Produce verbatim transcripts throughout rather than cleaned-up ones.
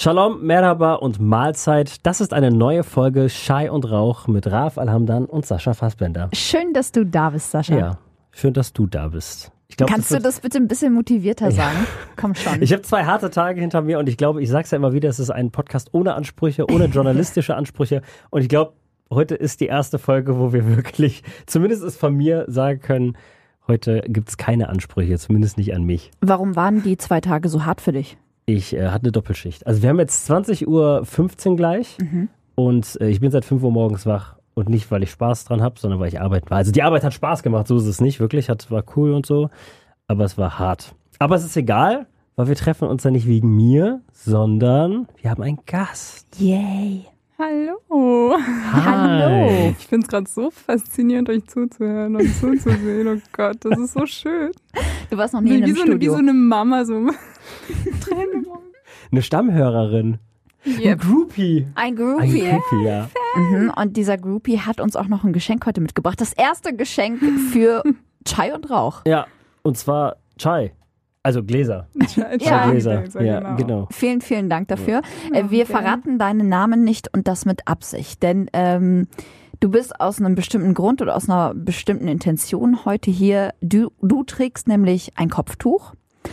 Shalom, Merhaba und Mahlzeit. Das ist eine neue Folge Schei und Rauch mit Raf Alhamdan und Sascha Fassbender. Schön, dass du da bist, Sascha. Ja, schön, dass du da bist. Ich glaub, Kannst das du das bitte ein bisschen motivierter sagen? Ja. Komm schon. Ich habe zwei harte Tage hinter mir und ich glaube, ich sage es ja immer wieder, es ist ein Podcast ohne Ansprüche, ohne journalistische Ansprüche. Und ich glaube, heute ist die erste Folge, wo wir wirklich, zumindest ist von mir, sagen können, heute gibt es keine Ansprüche, zumindest nicht an mich. Warum waren die zwei Tage so hart für dich? Ich äh, hatte eine Doppelschicht. Also wir haben jetzt zwanzig Uhr fünfzehn gleich mhm. und äh, ich bin seit fünf Uhr morgens wach. Und nicht, weil ich Spaß dran habe, sondern weil ich arbeiten war. Also die Arbeit hat Spaß gemacht, so ist es nicht, wirklich. Hat, war cool und so, aber es war hart. Aber es ist egal, weil wir treffen uns ja nicht wegen mir, sondern wir haben einen Gast. Yay. Hallo. Hi. Hallo. Ich finde es gerade so faszinierend, euch zuzuhören und zuzusehen. Oh Gott, das ist so schön. Du warst noch nie wie, in einem wie so Studio. Eine, wie so eine Mama, so Tränen im Auge. Eine Stammhörerin. Yep. Ein Groupie. Ein Groupie. Ein Groupie, ja. Mhm. Und dieser Groupie hat uns auch noch ein Geschenk heute mitgebracht. Das erste Geschenk für Chai und Rauch. Ja, und zwar Chai. Also Gläser. Chai, Ja. Gläser. Gläser, Ja, genau. genau. Vielen, vielen Dank dafür. Ja, Äh, Wir gerne. verraten deinen Namen nicht und das mit Absicht. Denn ähm, du bist aus einem bestimmten Grund oder aus einer bestimmten Intention heute hier. Du, du trägst nämlich ein Kopftuch.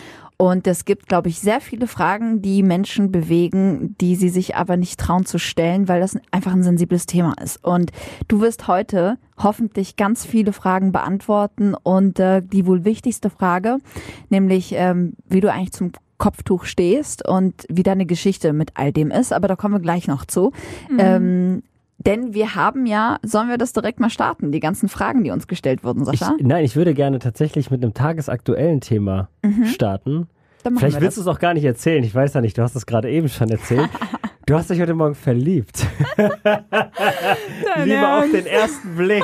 Und es gibt, glaube ich, sehr viele Fragen, die Menschen bewegen, die sie sich aber nicht trauen zu stellen, weil das einfach ein sensibles Thema ist. Und du wirst heute hoffentlich ganz viele Fragen beantworten. Und äh, die wohl wichtigste Frage, nämlich ähm, wie du eigentlich zum Kopftuch stehst und wie deine Geschichte mit all dem ist. Aber da kommen wir gleich noch zu. Mhm. Ähm, denn wir haben ja, sollen wir das direkt mal starten, die ganzen Fragen, die uns gestellt wurden, Sascha? Ich, nein, ich würde gerne tatsächlich mit einem tagesaktuellen Thema Mhm. starten. Dann machen Vielleicht wir willst du das. es auch gar nicht erzählen. Ich weiß ja nicht, du hast es gerade eben schon erzählt. Du hast dich heute Morgen verliebt. Dein Liebe auf Ernst? den ersten Blick.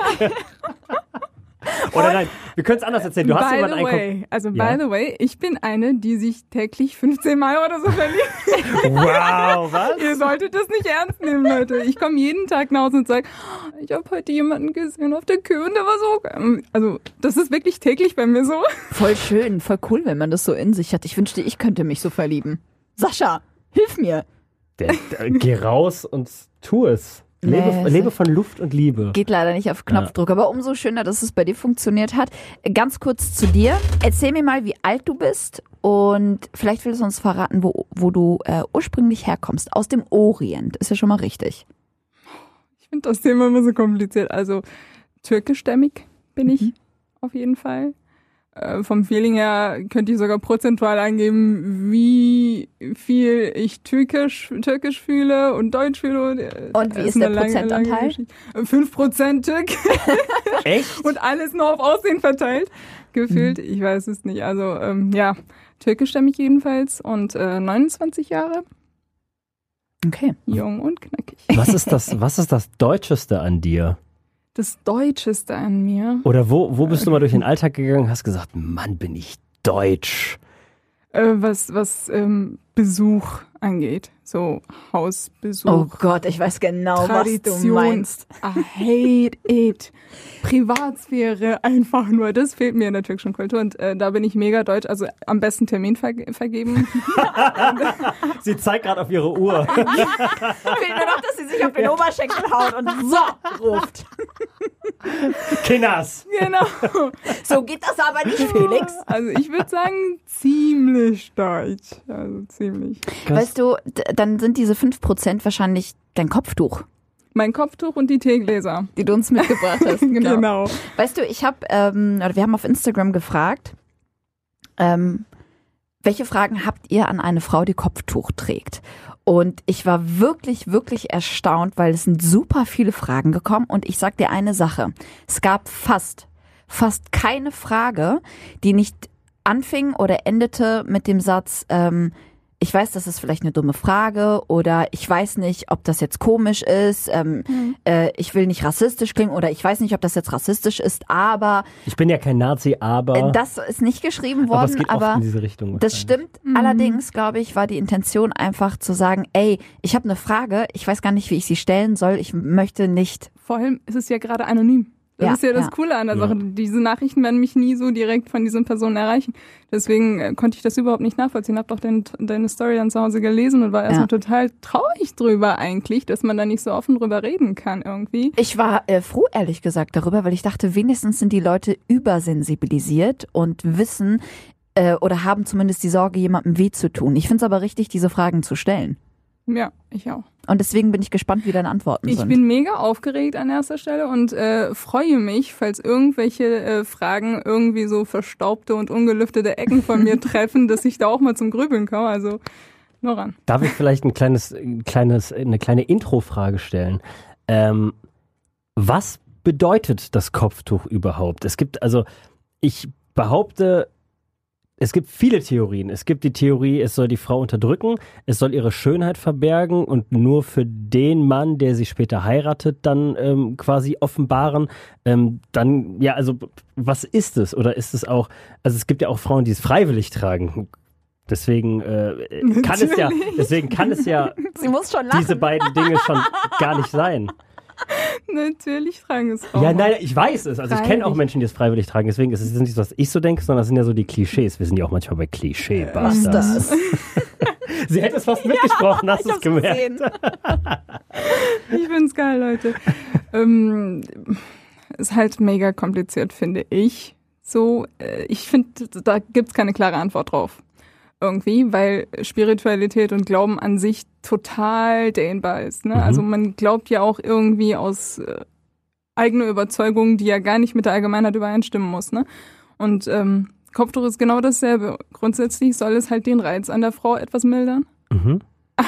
Oder nein, wir können es anders erzählen. Du hast by jemanden the way, einkommen. also Ja. by the way, ich bin eine, die sich täglich fünfzehn Mal oder so verliebt. Wow, was? Ihr solltet das nicht ernst nehmen, Leute. Ich komme jeden Tag nach Hause und sage, oh, ich habe heute jemanden gesehen auf der Kühe und der war so geil. Also das ist wirklich täglich bei mir so. Voll schön, voll cool, wenn man das so in sich hat. Ich wünschte, ich könnte mich so verlieben. Sascha, hilf mir. Der, der, geh raus und tu es. Lebe, Nee, lebe von Luft und Liebe. Geht leider nicht auf Knopfdruck, aber umso schöner, dass es bei dir funktioniert hat. Ganz kurz zu dir. Erzähl mir mal, wie alt du bist und vielleicht willst du uns verraten, wo, wo du äh, ursprünglich herkommst. Aus dem Orient, ist ja schon mal richtig. Ich finde das Thema immer so kompliziert. Also türkischstämmig bin ich Mhm. auf jeden Fall. Äh, vom Feeling her könnte ich sogar prozentual angeben, wie viel ich türkisch, türkisch fühle und deutsch fühle. Und wie Das ist der eine lange, Prozentanteil? lange Geschichte. fünf Prozent türkisch Echt? und alles nur auf Aussehen verteilt. Gefühlt, ich weiß es nicht. Also ähm, ja, türkischstämmig jedenfalls und äh, neunundzwanzig Jahre, Okay. jung und knackig. Was ist das, was ist das Deutscheste an dir? Das Deutscheste an mir. Oder wo, wo bist du mal durch den Alltag gegangen und hast gesagt, Mann, bin ich deutsch. Äh, was was ähm, Besuch angeht. So Hausbesuch. Oh Gott, ich weiß genau, was du Tradition. meinst. I hate it. Privatsphäre einfach nur. Das fehlt mir in der türkischen Kultur. Und äh, da bin ich mega deutsch. Also am besten Termin verge- vergeben. Sie zeigt gerade auf ihre Uhr. Fehlt nur noch, dass sie sich auf den Oberschenkel haut und so ruft. Kinders. Genau. So geht das aber nicht, Felix. Also ich würde sagen, ziemlich deutsch. Also ziemlich. Weißt du, d- dann sind diese fünf Prozent wahrscheinlich dein Kopftuch, Mein Kopftuch und die Teegläser. die du uns mitgebracht hast. Genau. Genau. Weißt du, ich habe, ähm, oder wir haben auf Instagram gefragt, ähm, welche Fragen habt ihr an eine Frau, die Kopftuch trägt? Und ich war wirklich, wirklich erstaunt, weil es sind super viele Fragen gekommen. Und ich sag dir eine Sache. Es gab fast, fast keine Frage, die nicht anfing oder endete mit dem Satz, ähm, ich weiß, das ist vielleicht eine dumme Frage oder ich weiß nicht, ob das jetzt komisch ist, ähm, Mhm. äh, ich will nicht rassistisch klingen oder ich weiß nicht, ob das jetzt rassistisch ist, aber Ich bin ja kein Nazi, aber, äh, das ist nicht geschrieben aber es worden, geht oft aber in diese Richtung. das wahrscheinlich. stimmt. Mhm. Allerdings, glaube ich, war die Intention einfach zu sagen, ey, ich habe eine Frage, ich weiß gar nicht, wie ich sie stellen soll, ich möchte nicht. Vor allem ist es ja gerade anonym. Das ja, ist ja das ja. Coole an der Sache. Ja. Diese Nachrichten werden mich nie so direkt von diesen Personen erreichen. Deswegen äh, konnte ich das überhaupt nicht nachvollziehen. Hab doch dein, deine Story dann zu Hause gelesen und war erstmal ja. total traurig drüber eigentlich, dass man da nicht so offen drüber reden kann irgendwie. Ich war äh, froh, ehrlich gesagt, darüber, weil ich dachte, wenigstens sind die Leute übersensibilisiert und wissen äh, oder haben zumindest die Sorge, jemandem weh zu tun. Ich finde es aber richtig, diese Fragen zu stellen. Ja, ich auch. Und deswegen bin ich gespannt, wie deine Antworten ich sind. Ich bin mega aufgeregt an erster Stelle und äh, freue mich, falls irgendwelche äh, Fragen irgendwie so verstaubte und ungelüftete Ecken von mir treffen, dass ich da auch mal zum Grübeln komme. Also nur ran. Darf ich vielleicht ein kleines, ein kleines, eine kleine Intro-Frage stellen? Ähm, was bedeutet das Kopftuch überhaupt? Es gibt, also ich behaupte, es gibt viele Theorien. Es gibt die Theorie, es soll die Frau unterdrücken, es soll ihre Schönheit verbergen und nur für den Mann, der sie später heiratet, dann ähm, quasi offenbaren. Ähm, dann, ja, also was ist es? Oder ist es auch, also es gibt ja auch Frauen, die es freiwillig tragen. Deswegen äh, kann es ja, deswegen kann es ja sie muss schon lachen. Diese beiden Dinge schon gar nicht sein. Natürlich tragen es Frauen. Ja, nein, ich weiß es. Also ich kenne auch Menschen, die es freiwillig tragen. Deswegen ist es nicht so, was ich so denke, sondern das sind ja so die Klischees. Wir sind ja auch manchmal bei Klischee-Bastards. Sie hätte es fast mitgesprochen, hast du es gemerkt? Ich find's geil, Leute. ähm, ist halt mega kompliziert, finde ich. So, äh, ich finde, da gibt's keine klare Antwort drauf. Irgendwie, weil Spiritualität und Glauben an sich total dehnbar ist. Ne? Mhm. Also man glaubt ja auch irgendwie aus äh, eigener Überzeugung, die ja gar nicht mit der Allgemeinheit übereinstimmen muss. Ne? Und ähm, Kopftuch ist genau dasselbe. Grundsätzlich soll es halt den Reiz an der Frau etwas mildern. Mhm.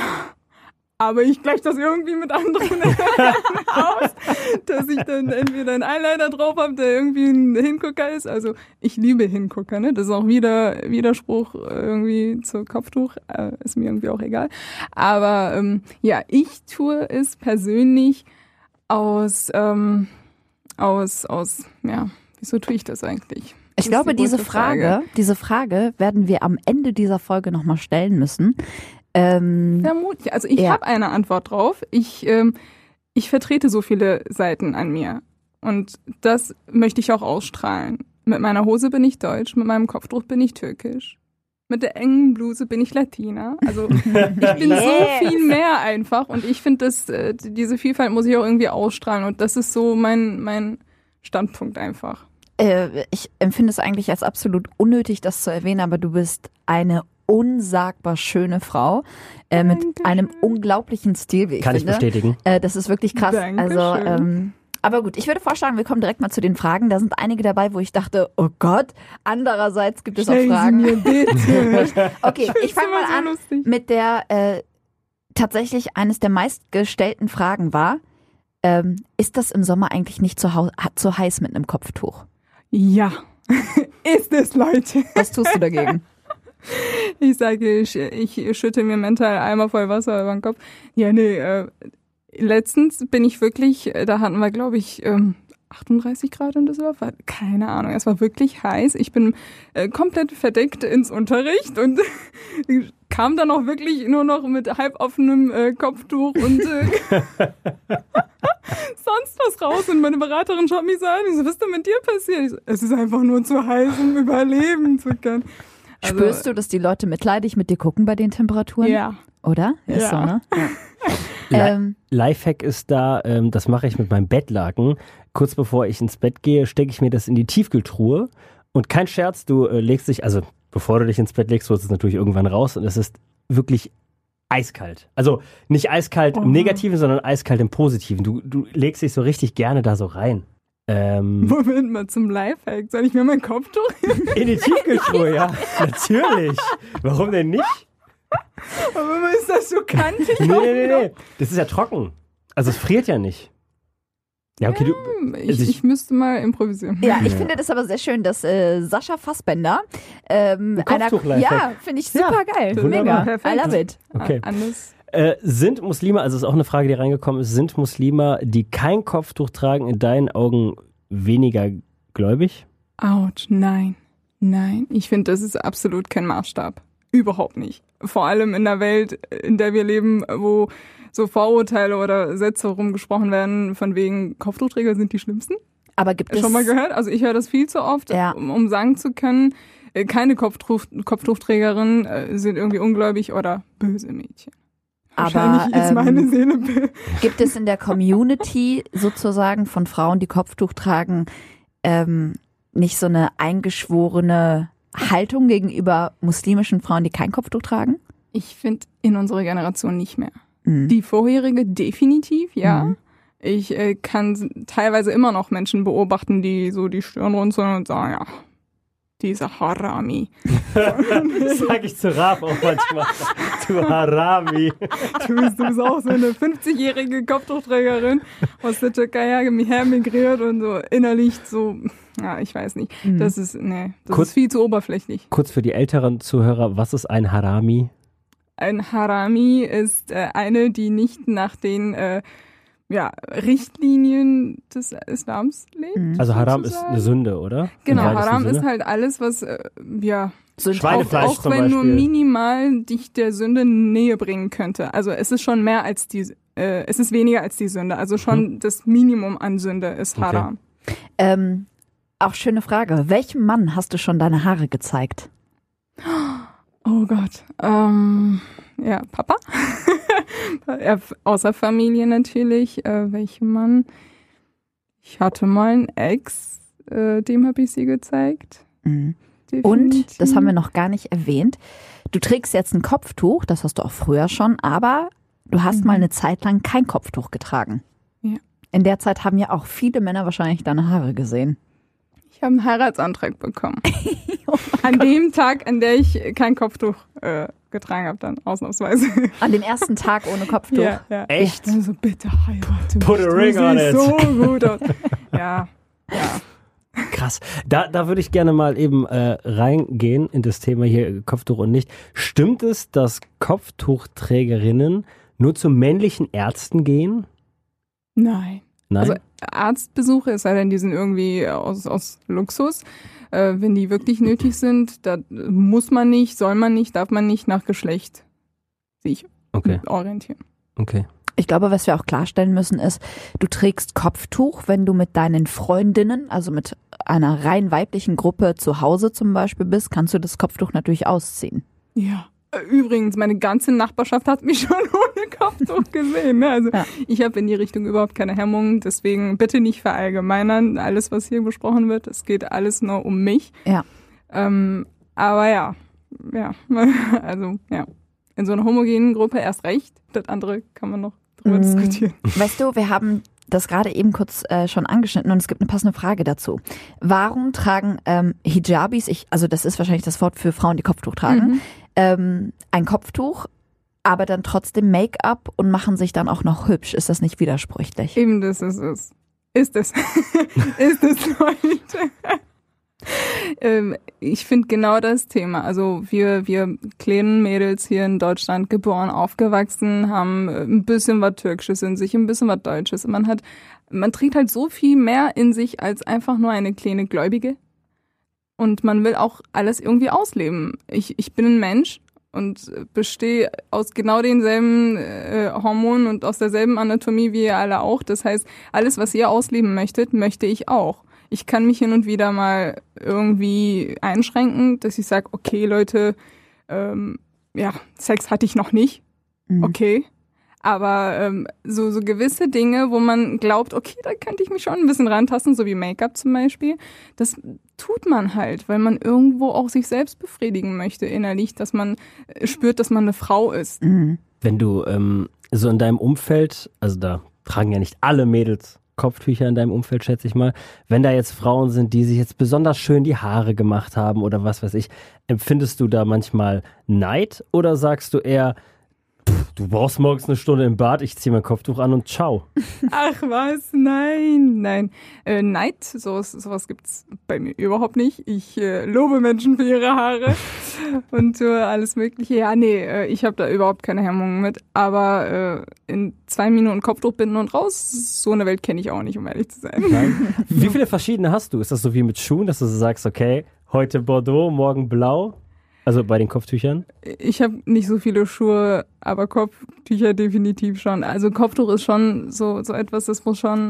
Aber ich gleiche das irgendwie mit anderen aus, dass ich dann entweder einen Eyeliner drauf habe, der irgendwie ein Hingucker ist. Also ich liebe Hingucker, ne? Das ist auch wieder Widerspruch irgendwie zu Kopftuch, äh, ist mir irgendwie auch egal. Aber ähm, ja, ich tue es persönlich aus, ähm, aus, aus, ja, wieso tue ich das eigentlich? Ich das glaube, die diese Frage, Frage, diese Frage werden wir am Ende dieser Folge nochmal stellen müssen. Ähm, Vermutlich. Also ich ja. habe eine Antwort drauf. Ich, ähm, ich vertrete so viele Seiten an mir. Und das möchte ich auch ausstrahlen. Mit meiner Hose bin ich deutsch, mit meinem Kopftuch bin ich türkisch. Mit der engen Bluse bin ich Latina. Also ich bin yes. so viel mehr einfach. Und ich finde, dass äh, diese Vielfalt muss ich auch irgendwie ausstrahlen. Und das ist so mein, mein Standpunkt einfach. Äh, ich empfinde es eigentlich als absolut unnötig, das zu erwähnen, aber du bist eine unsagbar schöne Frau äh, mit einem unglaublichen Stil, wie ich Kann finde. ich bestätigen. Äh, das ist wirklich krass. Dankeschön. Also, ähm, aber gut, ich würde vorschlagen, wir kommen direkt mal zu den Fragen. Da sind einige dabei, wo ich dachte, oh Gott. Andererseits gibt es auch Stellen Fragen. Sie mir bitte. Okay, ich, ich fange mal so an lustig. mit der äh, tatsächlich eines der meistgestellten Fragen war, ähm, ist das im Sommer eigentlich nicht zu, hau- zu heiß mit einem Kopftuch? Ja, ist es, Leute. Was tust du dagegen? Ich sage, ich, ich schütte mir mental Eimer voll Wasser über den Kopf. Ja, nee, äh, letztens bin ich wirklich, da hatten wir, glaube ich, ähm, achtunddreißig Grad in Düsseldorf. Keine Ahnung, es war wirklich heiß. Ich bin äh, komplett verdeckt ins Unterricht und kam dann auch wirklich nur noch mit halboffenem äh, Kopftuch und äh, sonst was raus. Und meine Beraterin schaut mich so an. Ich so, was ist denn mit dir passiert? Ich so, es ist einfach nur zu heiß, um überleben zu können. Also, spürst du, dass die Leute mitleidig mit dir gucken bei den Temperaturen? Ja. Oder? Ist Ja. so, ne? Ja. ähm, Lifehack ist da, ähm, das mache ich mit meinem Bettlaken. Kurz bevor ich ins Bett gehe, stecke ich mir das in die Tiefkühltruhe. Und kein Scherz, du äh, legst dich, also bevor du dich ins Bett legst, holst du es natürlich irgendwann raus und es ist wirklich eiskalt. Also nicht eiskalt Oh. im Negativen, sondern eiskalt im Positiven. Du, du legst dich so richtig gerne da so rein. Ähm, Moment mal, zum Lifehack. Soll ich mir mein Kopftuch? in die Tiefkühltruhe, ja. Natürlich. Warum denn nicht? Aber ist das so kantig? Nee, nee, nee, nee. Das ist ja trocken. Also es friert ja nicht. Ja, okay, du. Ich, Also ich- ich müsste mal improvisieren. ja, ich Ja. finde das aber sehr schön, dass äh, Sascha Fassbender ähm, Ein Kopftuch-Lifehack. ja, finde ich Ja, super geil. wunderbar. Mega. I Perfekt. love it. Okay. Anders. Äh, sind Muslime, also ist auch eine Frage, die reingekommen ist, sind Muslime, die kein Kopftuch tragen, in deinen Augen weniger gläubig? Autsch, nein. Nein. Ich finde, das ist absolut kein Maßstab. Überhaupt nicht. Vor allem in der Welt, in der wir leben, wo so Vorurteile oder Sätze rumgesprochen werden, von wegen Kopftuchträger sind die schlimmsten. Aber gibt es... Schon mal gehört? Also ich höre das viel zu oft, Ja. um, um sagen zu können, äh, keine Kopftuch, Kopftuchträgerinnen äh, sind irgendwie ungläubig oder böse Mädchen. Wahrscheinlich Aber, ist meine ähm, Seele böse. Gibt es in der Community sozusagen von Frauen, die Kopftuch tragen, ähm, nicht so eine eingeschworene Haltung gegenüber muslimischen Frauen, die kein Kopftuch tragen? Ich finde in unserer Generation nicht mehr. Mhm. Die vorherige definitiv, ja. Mhm. Ich äh, kann teilweise immer noch Menschen beobachten, die so die Stirn runzeln und sagen, ja, dieser Harami. Das sage ich zu Raf auch manchmal. Du Harami. Du bist, du bist auch so eine fünfzigjährige Kopftuchträgerin aus der Türkei hermigriert und so innerlich so, ja, ich weiß nicht. Mhm. Das ist, nee, das Kurz- ist viel zu oberflächlich. Kurz für die älteren Zuhörer, was ist ein Harami? Ein Harami ist äh, eine, die nicht nach den äh, ja, Richtlinien des Islams lebt. Mhm. Also Haram ist sozusagen. eine Sünde, oder? Genau, Im weitesten Haram Sinne? ist halt alles, was, äh, ja, Schweinefleisch auch, auch zum wenn nur Beispiel. minimal dich der Sünde näher bringen könnte. Also es ist schon mehr als die, äh, es ist weniger als die Sünde. Also schon Mhm. das Minimum an Sünde ist Okay. Haram. Ähm, auch schöne Frage. Welchem Mann hast du schon deine Haare gezeigt? Oh Gott. Ähm, ja, Papa. ja, außer Familie natürlich. Äh, welchem Mann? Ich hatte mal einen Ex, äh, dem habe ich sie gezeigt. Mhm. Definitiv. Und, das haben wir noch gar nicht erwähnt, du trägst jetzt ein Kopftuch, das hast du auch früher schon, aber du hast Mhm. mal eine Zeit lang kein Kopftuch getragen. Ja. In der Zeit haben ja auch viele Männer wahrscheinlich deine Haare gesehen. Ich habe einen Heiratsantrag bekommen. An dem Tag, an der ich kein Kopftuch äh, getragen habe, dann ausnahmsweise. An dem ersten Tag ohne Kopftuch. Ja, ja. Echt? Also bitte heirate mich. Put a Du ring on siehst it. so gut aus. Ja, ja. Krass. Da, da würde ich gerne mal eben äh, reingehen in das Thema hier Kopftuch und nicht. Stimmt es, dass Kopftuchträgerinnen nur zu männlichen Ärzten gehen? Nein. Nein? Also Arztbesuche, es sei denn, die sind irgendwie aus, aus Luxus. Äh, wenn die wirklich nötig sind, da muss man nicht, soll man nicht, darf man nicht nach Geschlecht sich okay, orientieren. okay. Ich glaube, was wir auch klarstellen müssen ist, du trägst Kopftuch, wenn du mit deinen Freundinnen, also mit einer rein weiblichen Gruppe zu Hause zum Beispiel bist, kannst du das Kopftuch natürlich ausziehen. Ja. Äh, Übrigens, meine ganze Nachbarschaft hat mich schon ohne Kopftuch gesehen. Ne? Also Ja. ich habe in die Richtung überhaupt keine Hemmungen. Deswegen bitte nicht verallgemeinern. Alles, was hier besprochen wird, es geht alles nur um mich. Ja. Ähm, aber ja, ja, also ja. In so einer homogenen Gruppe erst recht. Das andere kann man noch drüber Mhm. diskutieren. Weißt du, wir haben das gerade eben kurz äh, schon angeschnitten und es gibt eine passende Frage dazu. Warum tragen ähm, Hijabis, ich, also das ist wahrscheinlich das Wort für Frauen, die Kopftuch tragen, Mhm. ähm, ein Kopftuch, aber dann trotzdem Make-up und machen sich dann auch noch hübsch? Ist das nicht widersprüchlich? Eben das ist es. Ist es. ist es, Leute. ähm, ich finde genau das Thema. Also wir, wir kleinen Mädels hier in Deutschland geboren, aufgewachsen, haben ein bisschen was Türkisches in sich, ein bisschen was Deutsches. Man hat, man trägt halt so viel mehr in sich als einfach nur eine kleine Gläubige. Und man will auch alles irgendwie ausleben. Ich, ich bin ein Mensch und bestehe aus genau denselben äh, Hormonen und aus derselben Anatomie wie ihr alle auch. Das heißt, alles, was ihr ausleben möchtet, möchte ich auch. Ich kann mich hin und wieder mal irgendwie einschränken, dass ich sage, okay, Leute, ähm, ja, Sex hatte ich noch nicht, Mhm. okay. Aber ähm, so, so gewisse Dinge, wo man glaubt, okay, da könnte ich mich schon ein bisschen rantasten, so wie Make-up zum Beispiel, das tut man halt, weil man irgendwo auch sich selbst befriedigen möchte innerlich, dass man äh, spürt, dass man eine Frau ist. Mhm. Wenn du ähm, so in deinem Umfeld, also da tragen ja nicht alle Mädels Kopftücher in deinem Umfeld, schätze ich mal. Wenn da jetzt Frauen sind, die sich jetzt besonders schön die Haare gemacht haben oder was weiß ich, empfindest du da manchmal Neid oder sagst du eher, pff, du brauchst morgens eine Stunde im Bad, ich ziehe mein Kopftuch an und ciao. Ach was, nein, nein. Äh, Neid, sowas, sowas gibt's bei mir überhaupt nicht. Ich äh, lobe Menschen für ihre Haare und tue alles Mögliche. Ja, nee, äh, ich habe da überhaupt keine Hemmungen mit. Aber äh, in zwei Minuten Kopftuch binden und raus, so eine Welt kenne ich auch nicht, um ehrlich zu sein. Nein. Wie viele verschiedene hast du? Ist das so wie mit Schuhen, dass du so sagst, okay, heute Bordeaux, morgen Blau? Also bei den Kopftüchern? Ich habe nicht so viele Schuhe, aber Kopftücher definitiv schon. Also Kopftuch ist schon so, so etwas, das muss schon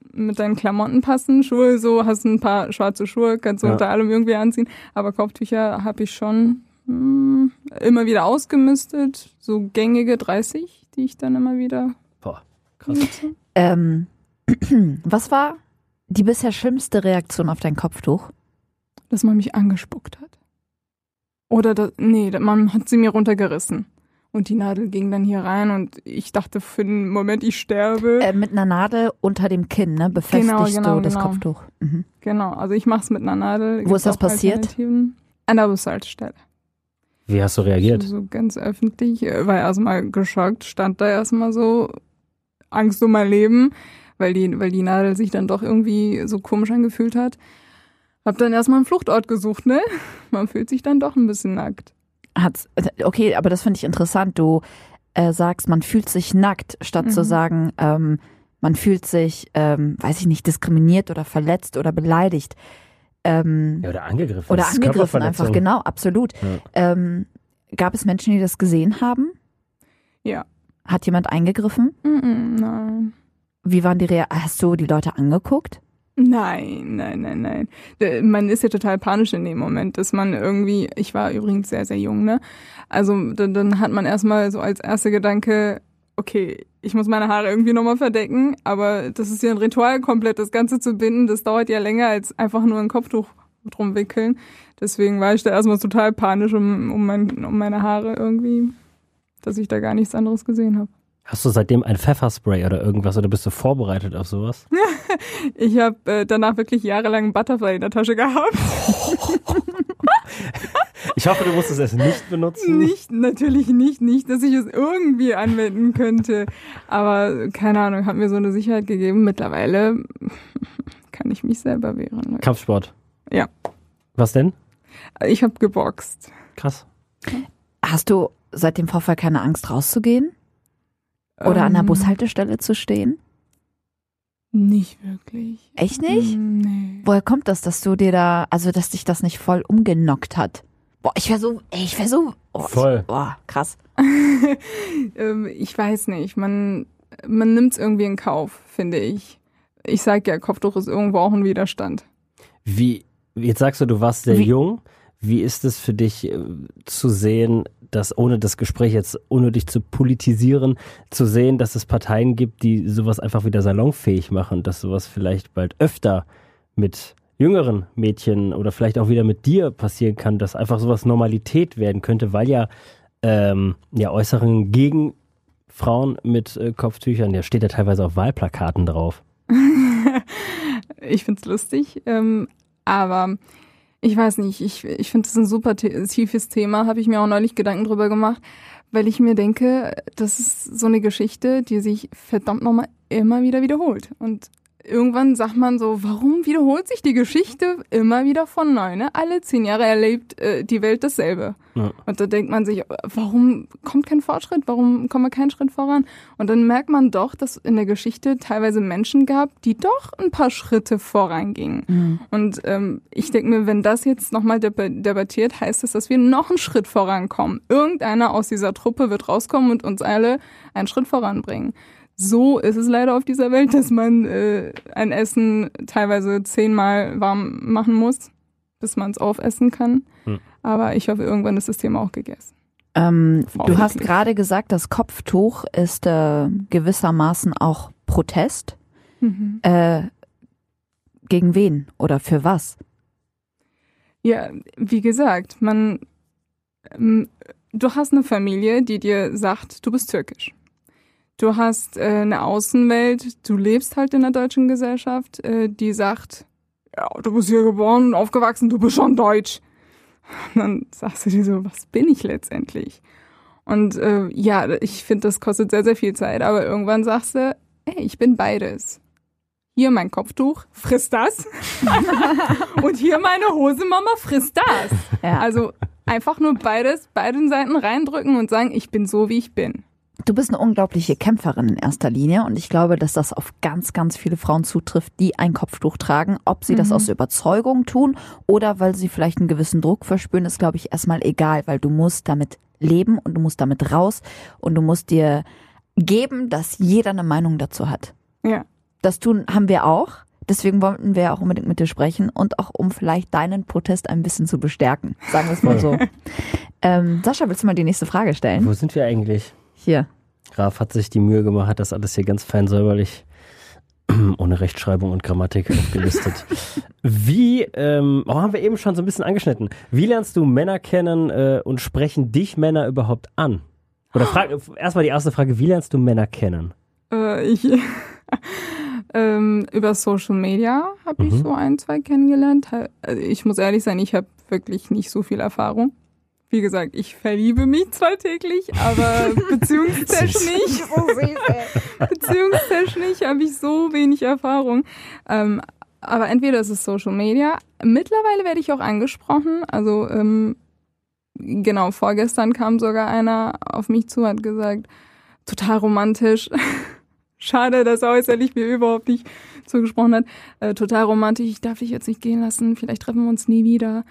mit deinen Klamotten passen. Schuhe so, hast ein paar schwarze Schuhe, kannst du ja. unter allem irgendwie anziehen. Aber Kopftücher habe ich schon mh, immer wieder ausgemistet. So gängige dreißig, die ich dann immer wieder... Boah, krass. Ähm, was war die bisher schlimmste Reaktion auf dein Kopftuch? Dass man mich angespuckt hat. Oder, das, nee, man hat sie mir runtergerissen. Und die Nadel ging dann hier rein und ich dachte für einen Moment, ich sterbe. Äh, mit einer Nadel unter dem Kinn, ne? Befestigst genau, genau, du das genau. Kopftuch. Mhm. Genau, also ich mache es mit einer Nadel. Wo ist das passiert? An der Bushaltestelle. Wie hast du reagiert? So, so ganz öffentlich, war erstmal geschockt, stand da erstmal so, Angst um mein Leben, weil die, weil die Nadel sich dann doch irgendwie so komisch angefühlt hat. Hab dann erstmal einen Fluchtort gesucht, ne? Man fühlt sich dann doch ein bisschen nackt. Hat's, okay, aber das finde ich interessant. Du äh, sagst, man fühlt sich nackt, statt mhm. zu sagen, ähm, man fühlt sich, ähm, weiß ich nicht, diskriminiert oder verletzt oder beleidigt. Ähm, ja, oder angegriffen. Oder angegriffen einfach, genau, absolut. Ja. Ähm, gab es Menschen, die das gesehen haben? Ja. Hat jemand eingegriffen? Mhm, nein. Wie waren die Reaktionen? Hast du die Leute angeguckt? Nein, nein, nein, nein. Man ist ja total panisch in dem Moment, dass man irgendwie, ich war übrigens sehr, sehr jung, ne? Also dann, dann hat man erstmal so als erster Gedanke, okay, ich muss meine Haare irgendwie nochmal verdecken, aber das ist ja ein Ritual, komplett das Ganze zu binden, das dauert ja länger als einfach nur ein Kopftuch drum wickeln. Deswegen war ich da erstmal total panisch um, um, mein, um meine Haare irgendwie, dass ich da gar nichts anderes gesehen habe. Hast du seitdem ein Pfefferspray oder irgendwas oder bist du vorbereitet auf sowas? Ich habe äh, danach wirklich jahrelang ein Butterfly in der Tasche gehabt. Ich hoffe, du musstest es nicht benutzen. Nicht, natürlich nicht, nicht, dass ich es irgendwie anwenden könnte. Aber keine Ahnung, hat mir so eine Sicherheit gegeben. Mittlerweile kann ich mich selber wehren. Leute. Kampfsport? Ja. Was denn? Ich habe geboxt. Krass. Hast du seit dem Vorfall keine Angst rauszugehen? Oder an der Bushaltestelle zu stehen? Nicht wirklich. Echt nicht? Nee. Woher kommt das, dass du dir da, also dass dich das nicht voll umgenockt hat? Boah, ich wäre so, ey, ich wäre so, oh, voll. Ich, boah, krass. Ich weiß nicht, man, man nimmt es irgendwie in Kauf, finde ich. Ich sag ja, Kopftuch ist irgendwo auch ein Widerstand. Wie, jetzt sagst du, du warst sehr Wie? jung. Wie ist es für dich äh, zu sehen, dass ohne das Gespräch jetzt unnötig zu politisieren, zu sehen, dass es Parteien gibt, die sowas einfach wieder salonfähig machen, dass sowas vielleicht bald öfter mit jüngeren Mädchen oder vielleicht auch wieder mit dir passieren kann, dass einfach sowas Normalität werden könnte, weil ja, ähm, ja Äußerungen gegen Frauen mit äh, Kopftüchern, ja steht ja teilweise auf Wahlplakaten drauf. Ich find's lustig, ähm, aber ich weiß nicht, ich, ich finde das ein super te- tiefes Thema, habe ich mir auch neulich Gedanken drüber gemacht, weil ich mir denke, das ist so eine Geschichte, die sich verdammt nochmal immer wieder wiederholt. Und irgendwann sagt man so, warum wiederholt sich die Geschichte immer wieder von neu? Ne? Alle zehn Jahre erlebt äh, die Welt dasselbe. Ja. Und da denkt man sich, warum kommt kein Fortschritt? Warum kommen wir keinen Schritt voran? Und dann merkt man doch, dass in der Geschichte teilweise Menschen gab, die doch ein paar Schritte vorangingen. Mhm. Und ähm, ich denke mir, wenn das jetzt nochmal deb- debattiert, heißt das, dass wir noch einen Schritt vorankommen. Irgendeiner aus dieser Truppe wird rauskommen und uns alle einen Schritt voranbringen. So ist es leider auf dieser Welt, dass man äh, ein Essen teilweise zehnmal warm machen muss, bis man es aufessen kann. Hm. Aber ich hoffe, irgendwann ist das Thema auch gegessen. Ähm, du hast gerade gesagt, das Kopftuch ist äh, gewissermaßen auch Protest. Mhm. Äh, gegen wen oder für was? Ja, wie gesagt, man, ähm, du hast eine Familie, die dir sagt, du bist türkisch. Du hast äh, eine Außenwelt, du lebst halt in der deutschen Gesellschaft, äh, die sagt, ja, du bist hier geboren und aufgewachsen, du bist schon deutsch. Und dann sagst du dir so, was bin ich letztendlich? Und äh, ja, ich finde, das kostet sehr, sehr viel Zeit, aber irgendwann sagst du, hey, ich bin beides. Hier mein Kopftuch, friss das. Und hier meine Hose, Mama, friss das. Ja. Also einfach nur beides, beiden Seiten reindrücken und sagen, ich bin so, wie ich bin. Du bist eine unglaubliche Kämpferin in erster Linie und ich glaube, dass das auf ganz, ganz viele Frauen zutrifft, die ein Kopftuch tragen. Ob sie mhm. das aus Überzeugung tun oder weil sie vielleicht einen gewissen Druck verspüren, ist, glaube ich, erstmal egal, weil du musst damit leben und du musst damit raus und du musst dir geben, dass jeder eine Meinung dazu hat. Ja, Das tun haben wir auch. Deswegen wollten wir auch unbedingt mit dir sprechen und auch um vielleicht deinen Protest ein bisschen zu bestärken. Sagen wir es mal so. ähm, Sascha, willst du mal die nächste Frage stellen? Wo sind wir eigentlich? Hier. Graf hat sich die Mühe gemacht, hat das alles hier ganz fein säuberlich ohne Rechtschreibung und Grammatik aufgelistet. Wie, ähm, oh, haben wir eben schon so ein bisschen angeschnitten. Wie lernst du Männer kennen äh, und sprechen dich Männer überhaupt an? Oder frag, erstmal die erste Frage, wie lernst du Männer kennen? Äh, ich ähm, über Social Media habe ich Mhm. so ein, zwei kennengelernt. Also ich muss ehrlich sein, ich habe wirklich nicht so viel Erfahrung. Wie gesagt, ich verliebe mich zwar täglich, aber beziehungstechnisch, beziehungstechnisch habe ich so wenig Erfahrung. Ähm, aber entweder ist es Social Media. Mittlerweile werde ich auch angesprochen. Also ähm, genau, vorgestern kam sogar einer auf mich zu, hat gesagt, total romantisch. Schade, dass er äußerlich mir überhaupt nicht zugesprochen hat. Äh, total romantisch, ich darf dich jetzt nicht gehen lassen, vielleicht treffen wir uns nie wieder.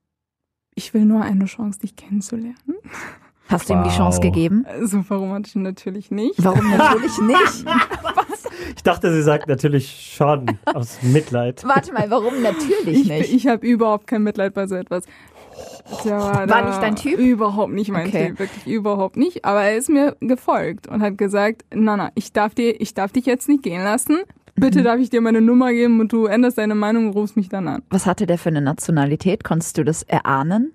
Ich will nur eine Chance, dich kennenzulernen. Hast du ihm die Wow. Chance gegeben? Äh, Super romantisch natürlich nicht. Warum natürlich nicht? Ich dachte, sie sagt natürlich schon, aus Mitleid. Warte mal, warum natürlich Ich, nicht? ich habe überhaupt kein Mitleid bei so etwas. Der War da nicht dein Typ? Überhaupt nicht mein Okay. Typ, wirklich überhaupt nicht. Aber er ist mir gefolgt und hat gesagt, na na, ich darf dir, ich darf dich jetzt nicht gehen lassen. Bitte darf ich dir meine Nummer geben und du änderst deine Meinung und rufst mich dann an. Was hatte der für eine Nationalität? Konntest du das erahnen?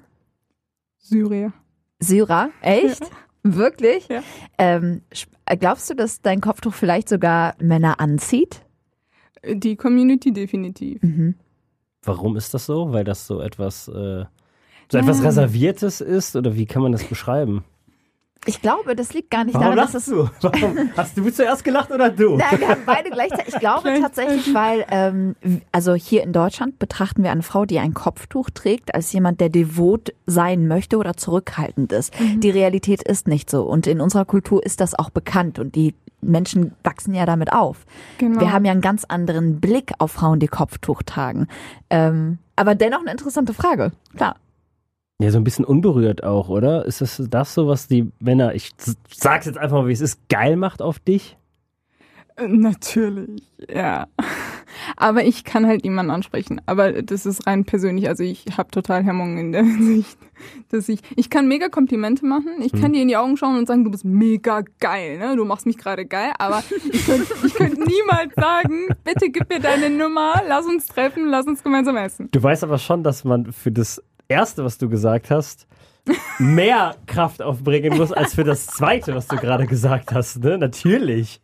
Syrier. Syrer? Echt? Wirklich? Ja. Ähm, sp- glaubst du, dass dein Kopftuch vielleicht sogar Männer anzieht? Die Community definitiv. Mhm. Warum ist das so? Weil das so etwas, äh, so etwas Reserviertes ist? Oder wie kann man das beschreiben? Ich glaube, das liegt gar nicht Warum daran, dass lachst es... du? Warum? Hast du zuerst gelacht oder du? Nein, wir haben beide gleichzeitig. Ich glaube tatsächlich, weil, ähm, also hier in Deutschland betrachten wir eine Frau, die ein Kopftuch trägt, als jemand, der devot sein möchte oder zurückhaltend ist. Mhm. Die Realität ist nicht so. Und in unserer Kultur ist das auch bekannt. Und die Menschen wachsen ja damit auf. Genau. Wir haben ja einen ganz anderen Blick auf Frauen, die Kopftuch tragen. Ähm, aber dennoch eine interessante Frage. Klar. Ja, so ein bisschen unberührt auch, oder? Ist das das so, was die Männer, ich sag's jetzt einfach mal, wie es ist, geil macht auf dich? Äh, Natürlich, ja. Aber ich kann halt niemanden ansprechen. Aber das ist rein persönlich. Also ich habe total Hemmungen in der Hinsicht, dass ich ich kann mega Komplimente machen. Ich kann Hm. dir in die Augen schauen und sagen, du bist mega geil, ne? Du machst mich gerade geil. Aber ich könnte ich könnt niemals sagen, bitte gib mir deine Nummer, lass uns treffen, lass uns gemeinsam essen. Du weißt aber schon, dass man für das Erste, was du gesagt hast, mehr Kraft aufbringen muss, als für das Zweite, was du gerade gesagt hast, ne? Natürlich.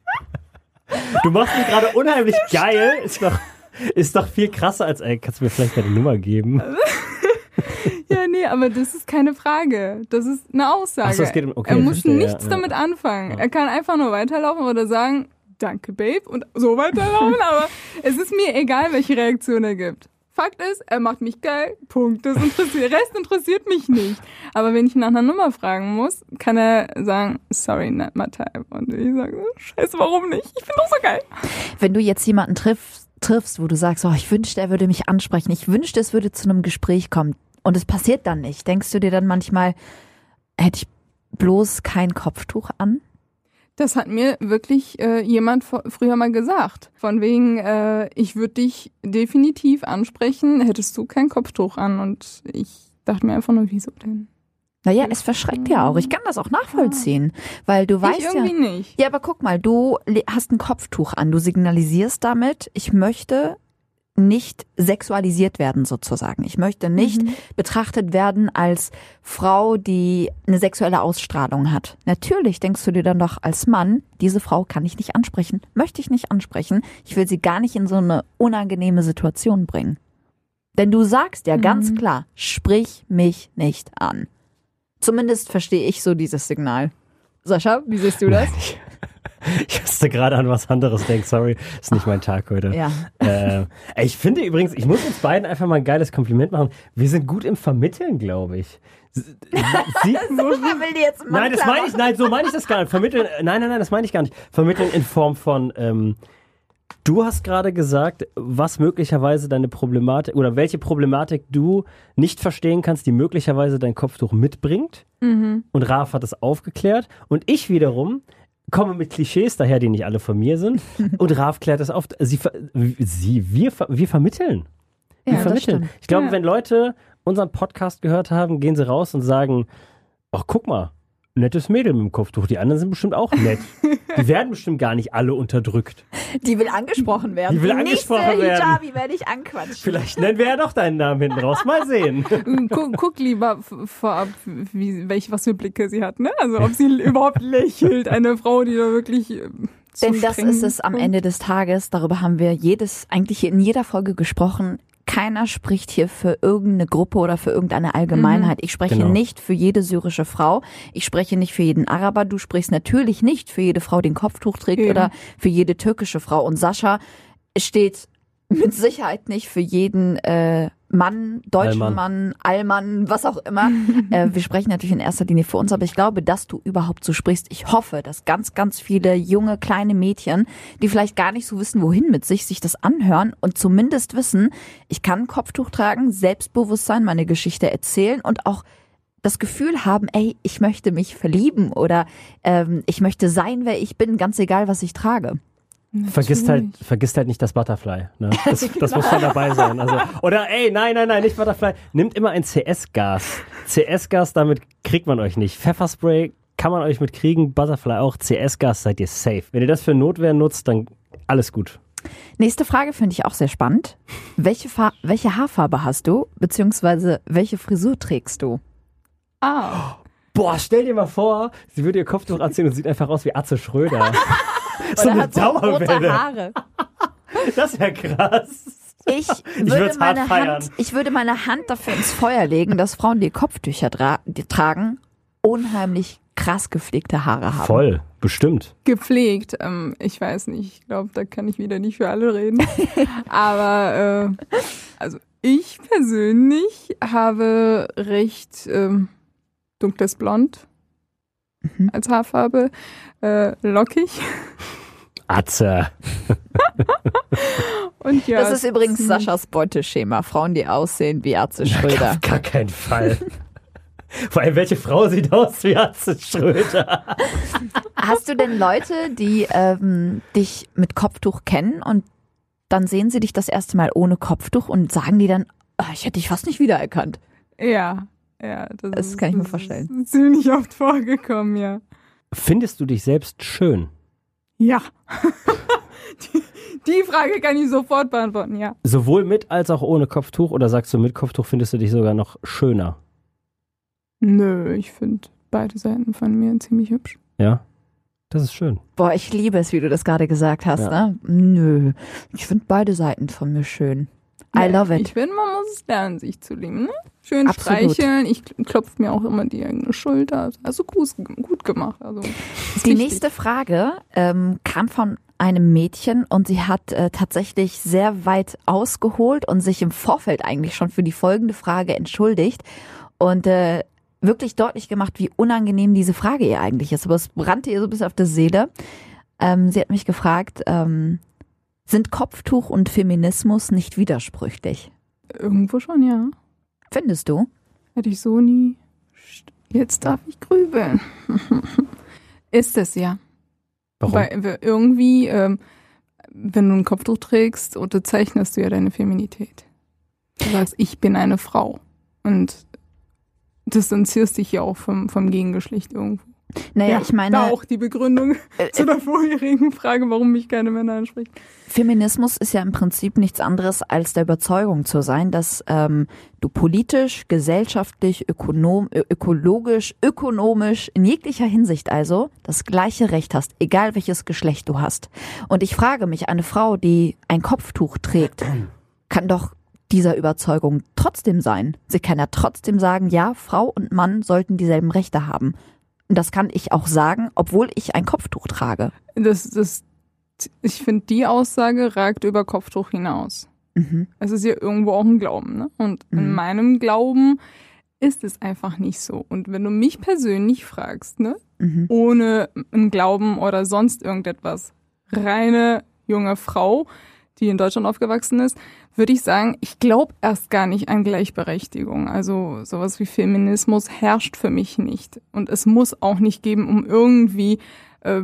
Du machst mich gerade unheimlich geil, ist doch, ist doch viel krasser als, ey, kannst du mir vielleicht deine Nummer geben? Ja, nee, aber das ist keine Frage. Das ist eine Aussage. Ach so, es geht um- okay, er muss verstehe, nichts ja, ja. damit anfangen. Ja. Er kann einfach nur weiterlaufen oder sagen, danke, Babe, und so weiterlaufen. Aber es ist mir egal, welche Reaktion er gibt. Fakt ist, er macht mich geil, Punkt. Das interessiert, der Rest interessiert mich nicht. Aber wenn ich nach einer Nummer fragen muss, kann er sagen, sorry, not my type. Und ich sage, scheiße, warum nicht? Ich bin doch so geil. Wenn du jetzt jemanden triffst, triffst, wo du sagst, oh, ich wünschte, er würde mich ansprechen, ich wünschte, es würde zu einem Gespräch kommen und es passiert dann nicht, denkst du dir dann manchmal, hätte ich bloß kein Kopftuch an? Das hat mir wirklich äh, jemand vor, früher mal gesagt. Von wegen, äh, ich würde dich definitiv ansprechen, hättest du kein Kopftuch an. Und ich dachte mir einfach nur, wieso denn? Naja, es verschreckt ja auch. Ich kann das auch nachvollziehen, weil du weißt ich ja... irgendwie nicht. Ja, aber guck mal, du le- hast ein Kopftuch an, du signalisierst damit, ich möchte nicht sexualisiert werden sozusagen. Ich möchte nicht Mhm. betrachtet werden als Frau, die eine sexuelle Ausstrahlung hat. Natürlich denkst du dir dann doch als Mann, diese Frau kann ich nicht ansprechen, möchte ich nicht ansprechen. Ich will sie gar nicht in so eine unangenehme Situation bringen. Denn du sagst ja ganz Mhm. klar, sprich mich nicht an. Zumindest verstehe ich so dieses Signal. Sascha, wie siehst du das? Ich, ich musste gerade an was anderes denken, sorry, ist nicht mein Tag heute. Ja. Äh, ich finde übrigens, ich muss uns beiden einfach mal ein geiles Kompliment machen. Wir sind gut im Vermitteln, glaube ich. S- Sieht nur, will dir jetzt mal nein, das klar meine ich, nein, so meine ich das gar nicht. Vermitteln, nein, nein, nein, das meine ich gar nicht. Vermitteln in Form von, ähm, du hast gerade gesagt, was möglicherweise deine Problematik oder welche Problematik du nicht verstehen kannst, die möglicherweise dein Kopftuch mitbringt. Mhm. Und Raf hat es aufgeklärt. Und ich wiederum komme mit Klischees daher, die nicht alle von mir sind. Und Raf klärt das auf. Sie, sie wir, wir vermitteln. Wir Ja, das vermitteln. stimmt. Ich glaube, Ja. wenn Leute unseren Podcast gehört haben, gehen sie raus und sagen, ach, guck mal, nettes Mädel mit dem Kopftuch. Die anderen sind bestimmt auch nett. Die werden bestimmt gar nicht alle unterdrückt. Die will angesprochen werden. Die will angesprochen Nächste werden. Hijabi werde ich anquatschen. Vielleicht nennen wir ja doch deinen Namen hinten raus. Mal sehen. Guck, guck lieber f- vorab, wie, welche, was für Blicke sie hat, ne? Also ob sie überhaupt lächelt, eine Frau, die da wirklich äh, zu Denn das streng ist es am kommt. Ende des Tages, darüber haben wir jedes, eigentlich in jeder Folge gesprochen. Keiner spricht hier für irgendeine Gruppe oder für irgendeine Allgemeinheit. Ich spreche Genau. nicht für jede syrische Frau. Ich spreche nicht für jeden Araber. Du sprichst natürlich nicht für jede Frau, die ein Kopftuch trägt Eben. oder für jede türkische Frau. Und Sascha steht mit Sicherheit nicht für jeden äh, Mann, deutschen Allmann. Mann, Allmann, was auch immer. äh, wir sprechen natürlich in erster Linie für uns, aber ich glaube, dass du überhaupt so sprichst. Ich hoffe, dass ganz, ganz viele junge, kleine Mädchen, die vielleicht gar nicht so wissen, wohin mit sich, sich das anhören und zumindest wissen, ich kann ein Kopftuch tragen, Selbstbewusstsein, meine Geschichte erzählen und auch das Gefühl haben, ey, ich möchte mich verlieben oder ähm, ich möchte sein, wer ich bin, ganz egal, was ich trage. Vergisst halt, Natürlich. vergisst halt nicht das Butterfly. Ne? Das, das muss schon dabei sein. Also, oder ey, nein, nein, nein, nicht Butterfly. Nimmt immer ein C S-Gas. C S-Gas, damit kriegt man euch nicht. Pfefferspray kann man euch mit kriegen, Butterfly auch. C S-Gas seid ihr safe. Wenn ihr das für Notwehr nutzt, dann alles gut. Nächste Frage finde ich auch sehr spannend. Welche, Fa- welche Haarfarbe hast du, beziehungsweise welche Frisur trägst du? Ah, Boah, stell dir mal vor, sie würde ihr Kopftuch anziehen und sieht einfach aus wie Atze Schröder. so eine hat so rote Dauerwelle. Haare. Das wäre krass. Ich würd's würde, hart meine feiern. Hand, ich würde meine Hand dafür ins Feuer legen, dass Frauen, die Kopftücher tra- die tragen, unheimlich krass gepflegte Haare haben. Voll, bestimmt. gepflegt. Ähm, ich weiß nicht, ich glaube, da kann ich wieder nicht für alle reden. Aber äh, also ich persönlich habe recht ähm, dunkles Blond Mhm. als Haarfarbe, äh, lockig. Atze. Und ja, Das ist übrigens ziemlich- Saschas Beuteschema. Frauen, die aussehen wie Atze Schröder. Auf gar keinen Fall. Vor allem, welche Frau sieht aus wie Atze Schröder? Hast du denn Leute, die ähm, dich mit Kopftuch kennen und dann sehen sie dich das erste Mal ohne Kopftuch und sagen die dann, oh, ich hätte dich fast nicht wiedererkannt. Ja, ja. Das, Das ist, kann ich mir das vorstellen. Ist ziemlich oft vorgekommen, ja. Findest du dich selbst schön? Ja. die, die Frage kann ich sofort beantworten, ja. Sowohl mit als auch ohne Kopftuch? Oder sagst du, mit Kopftuch findest du dich sogar noch schöner? Nö, ich finde beide Seiten von mir ziemlich hübsch. Ja? Das ist schön. Boah, ich liebe es, wie du das gerade gesagt hast. Ja. Ne? Nö, ich finde beide Seiten von mir schön. I love it. Ich finde, man muss es lernen, sich zu lieben. Ne? Schön Absolut. streicheln. Ich klopfe mir auch immer die eigene Schulter. Also gut, gut gemacht. Also, ist Die wichtig. nächste Frage ähm, kam von einem Mädchen und sie hat äh, tatsächlich sehr weit ausgeholt und sich im Vorfeld eigentlich schon für die folgende Frage entschuldigt und äh, wirklich deutlich gemacht, wie unangenehm diese Frage ihr eigentlich ist. Aber es brannte ihr so bis auf die Seele. Ähm, sie hat mich gefragt, ähm, sind Kopftuch und Feminismus nicht widersprüchlich? Irgendwo schon, ja. Findest du? Hätte ich so nie. Jetzt darf ich grübeln. Ist es ja. Warum? Weil wir irgendwie, ähm, wenn du ein Kopftuch trägst, unterzeichnest du ja deine Feminität. Du sagst, ich bin eine Frau. Und distanzierst dich ja auch vom, vom Gegengeschlecht irgendwo. Naja, Ja, ich meine, da auch die Begründung äh, zu der vorherigen Frage, warum mich keine Männer ansprechen. Feminismus ist ja im Prinzip nichts anderes als der Überzeugung zu sein, dass ähm, du politisch, gesellschaftlich, ökonom, ö- ökologisch, ökonomisch, in jeglicher Hinsicht also das gleiche Recht hast, egal welches Geschlecht du hast. Und ich frage mich, eine Frau, die ein Kopftuch trägt, kann doch dieser Überzeugung trotzdem sein. Sie kann ja trotzdem sagen, ja, Frau und Mann sollten dieselben Rechte haben. Und das kann ich auch sagen, obwohl ich ein Kopftuch trage. Das, das, ich finde, die Aussage ragt über Kopftuch hinaus. Mhm. Es ist ja irgendwo auch ein Glauben, ne? Und in Mhm. meinem Glauben ist es einfach nicht so. Und wenn du mich persönlich fragst, ne? Mhm. Ohne einen Glauben oder sonst irgendetwas, reine junge Frau, die in Deutschland aufgewachsen ist, würde ich sagen, ich glaube erst gar nicht an Gleichberechtigung. Also sowas wie Feminismus herrscht für mich nicht. Und es muss auch nicht geben, um irgendwie äh,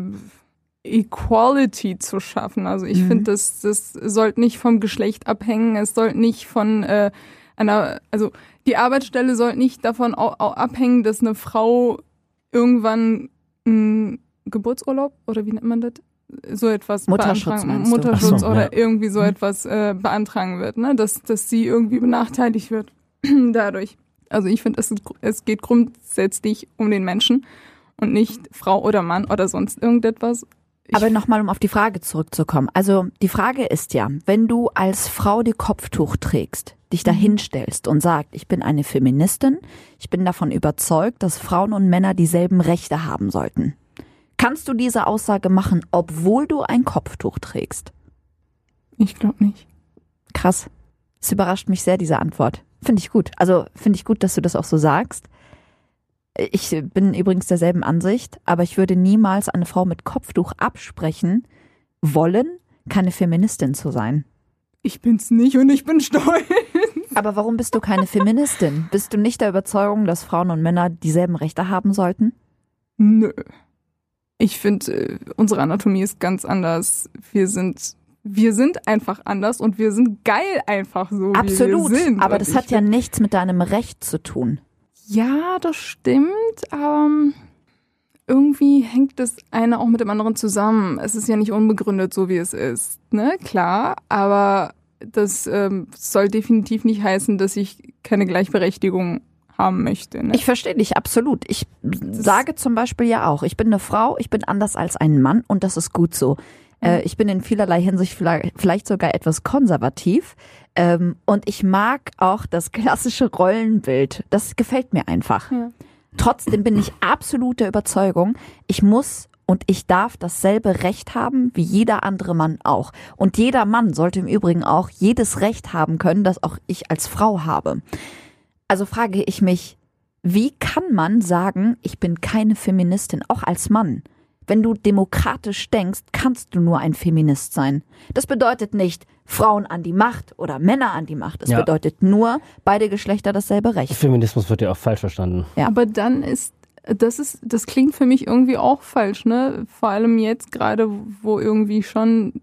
Equality zu schaffen. Also ich mhm. finde, das, das sollte nicht vom Geschlecht abhängen, es sollte nicht von äh, einer, also die Arbeitsstelle sollte nicht davon au- au- abhängen, dass eine Frau irgendwann einen Geburtsurlaub oder wie nennt man das? So etwas Mutterschutz beantragen, Mutterschutz so, oder ja. irgendwie so etwas äh, beantragen wird, ne? Dass, dass sie irgendwie benachteiligt wird dadurch. Also ich finde, es, es geht grundsätzlich um den Menschen und nicht Frau oder Mann oder sonst irgendetwas. Ich Aber nochmal, um auf die Frage zurückzukommen. Also die Frage ist ja, wenn du als Frau die Kopftuch trägst, dich da hinstellst und sagst, ich bin eine Feministin, ich bin davon überzeugt, dass Frauen und Männer dieselben Rechte haben sollten. Kannst du diese Aussage machen, obwohl du ein Kopftuch trägst? Ich glaube nicht. Krass. Es überrascht mich sehr, diese Antwort. Finde ich gut. Also finde ich gut, dass du das auch so sagst. Ich bin übrigens derselben Ansicht, aber ich würde niemals eine Frau mit Kopftuch absprechen wollen, keine Feministin zu sein. Ich bin's nicht und ich bin stolz. Aber warum bist du keine Feministin? Bist du nicht der Überzeugung, dass Frauen und Männer dieselben Rechte haben sollten? Nö. Ich finde, unsere Anatomie ist ganz anders. Wir sind, wir sind einfach anders und wir sind geil einfach so, Absolut, wie wir sind. aber Und das hat ich ja find, nichts mit deinem Recht zu tun. Ja, das stimmt, aber irgendwie hängt das eine auch mit dem anderen zusammen. Es ist ja nicht unbegründet, so wie es ist, ne? Klar, aber das ähm, soll definitiv nicht heißen, dass ich keine Gleichberechtigung haben möchte. Ne? Ich verstehe dich absolut. Ich sage zum Beispiel ja auch, ich bin eine Frau, ich bin anders als ein Mann und das ist gut so. Äh, ich bin in vielerlei Hinsicht vielleicht, vielleicht sogar etwas konservativ ähm, und ich mag auch das klassische Rollenbild. Das gefällt mir einfach. Ja. Trotzdem bin ich absolut der Überzeugung, ich muss und ich darf dasselbe Recht haben wie jeder andere Mann auch. Und jeder Mann sollte im Übrigen auch jedes Recht haben können, das auch ich als Frau habe. Also frage ich mich, wie kann man sagen, ich bin keine Feministin, auch als Mann? Wenn du demokratisch denkst, kannst du nur ein Feminist sein. Das bedeutet nicht Frauen an die Macht oder Männer an die Macht. Es Ja. bedeutet nur, beide Geschlechter dasselbe Recht. Feminismus wird ja auch falsch verstanden. Ja. Aber dann ist, das ist, das klingt für mich irgendwie auch falsch, ne? Vor allem jetzt gerade, wo irgendwie schon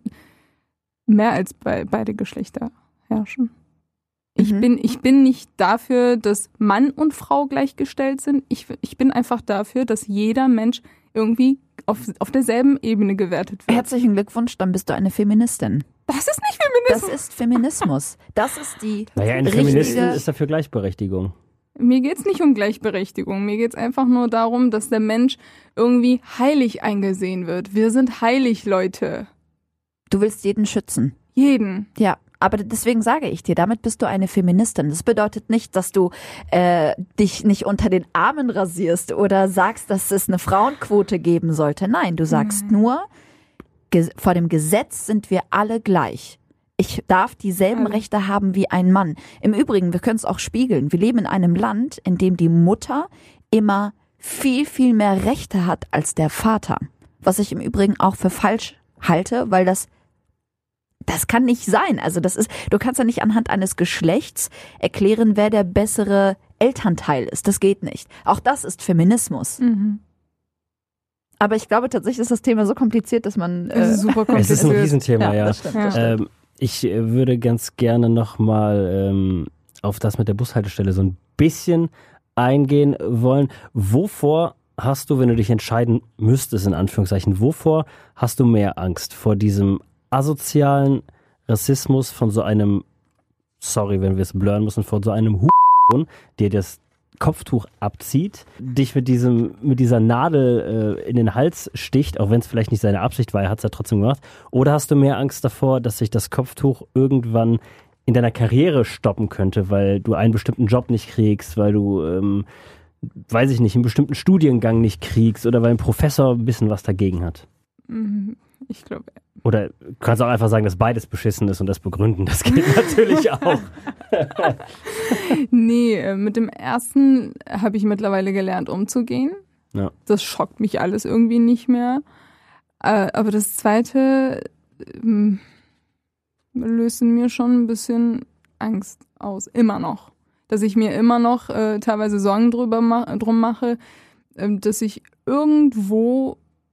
mehr als bei, beide Geschlechter herrschen. Ich Mhm. bin, ich bin nicht dafür, dass Mann und Frau gleichgestellt sind. Ich, ich bin einfach dafür, dass jeder Mensch irgendwie auf, auf derselben Ebene gewertet wird. Herzlichen Glückwunsch, dann bist du eine Feministin. Das ist nicht Feminismus. Das ist Feminismus. Das ist die Naja, eine richtige... Feministin ist dafür Gleichberechtigung. Mir geht's nicht um Gleichberechtigung. Mir geht's einfach nur darum, dass der Mensch irgendwie heilig eingesehen wird. Wir sind heilig, Leute. Du willst jeden schützen. Jeden. Ja, aber deswegen sage ich dir, damit bist du eine Feministin. Das bedeutet nicht, dass du äh, dich nicht unter den Armen rasierst oder sagst, dass es eine Frauenquote geben sollte. Nein, du sagst Nein. nur, ge- vor dem Gesetz sind wir alle gleich. Ich darf dieselben Alle. Rechte haben wie ein Mann. Im Übrigen, wir können es auch spiegeln. Wir leben in einem Land, in dem die Mutter immer viel, viel mehr Rechte hat als der Vater. Was ich im Übrigen auch für falsch halte, weil das Das kann nicht sein. Also das ist, du kannst ja nicht anhand eines Geschlechts erklären, wer der bessere Elternteil ist. Das geht nicht. Auch das ist Feminismus. Mhm. Aber ich glaube tatsächlich ist das Thema so kompliziert, dass man. Es ist super Es kompliziert. ist ein Riesenthema, ja. Das stimmt, Ja. das stimmt. Ähm, ich äh, würde ganz gerne nochmal ähm, auf das mit der Bushaltestelle so ein bisschen eingehen wollen. Wovor hast du, wenn du dich entscheiden müsstest, in Anführungszeichen, wovor hast du mehr Angst? Vor diesem asozialen Rassismus von so einem, sorry, wenn wir es blurren müssen, von so einem Huhn, der das Kopftuch abzieht, dich mit diesem, mit dieser Nadel äh, in den Hals sticht, auch wenn es vielleicht nicht seine Absicht war, er hat es ja trotzdem gemacht. Oder hast du mehr Angst davor, dass sich das Kopftuch irgendwann in deiner Karriere stoppen könnte, weil du einen bestimmten Job nicht kriegst, weil du, ähm, weiß ich nicht, einen bestimmten Studiengang nicht kriegst oder weil ein Professor ein bisschen was dagegen hat? Mhm. Ich glaube. Oder du kannst auch einfach sagen, dass beides beschissen ist und das begründen. Das geht natürlich auch. Nee, äh, mit dem ersten habe ich mittlerweile gelernt, umzugehen. Ja. Das schockt mich alles irgendwie nicht mehr. Äh, aber das zweite ähm, löst in mir schon ein bisschen Angst aus. Immer noch. Dass ich mir immer noch äh, teilweise Sorgen drüber ma- drum mache, äh, dass ich irgendwo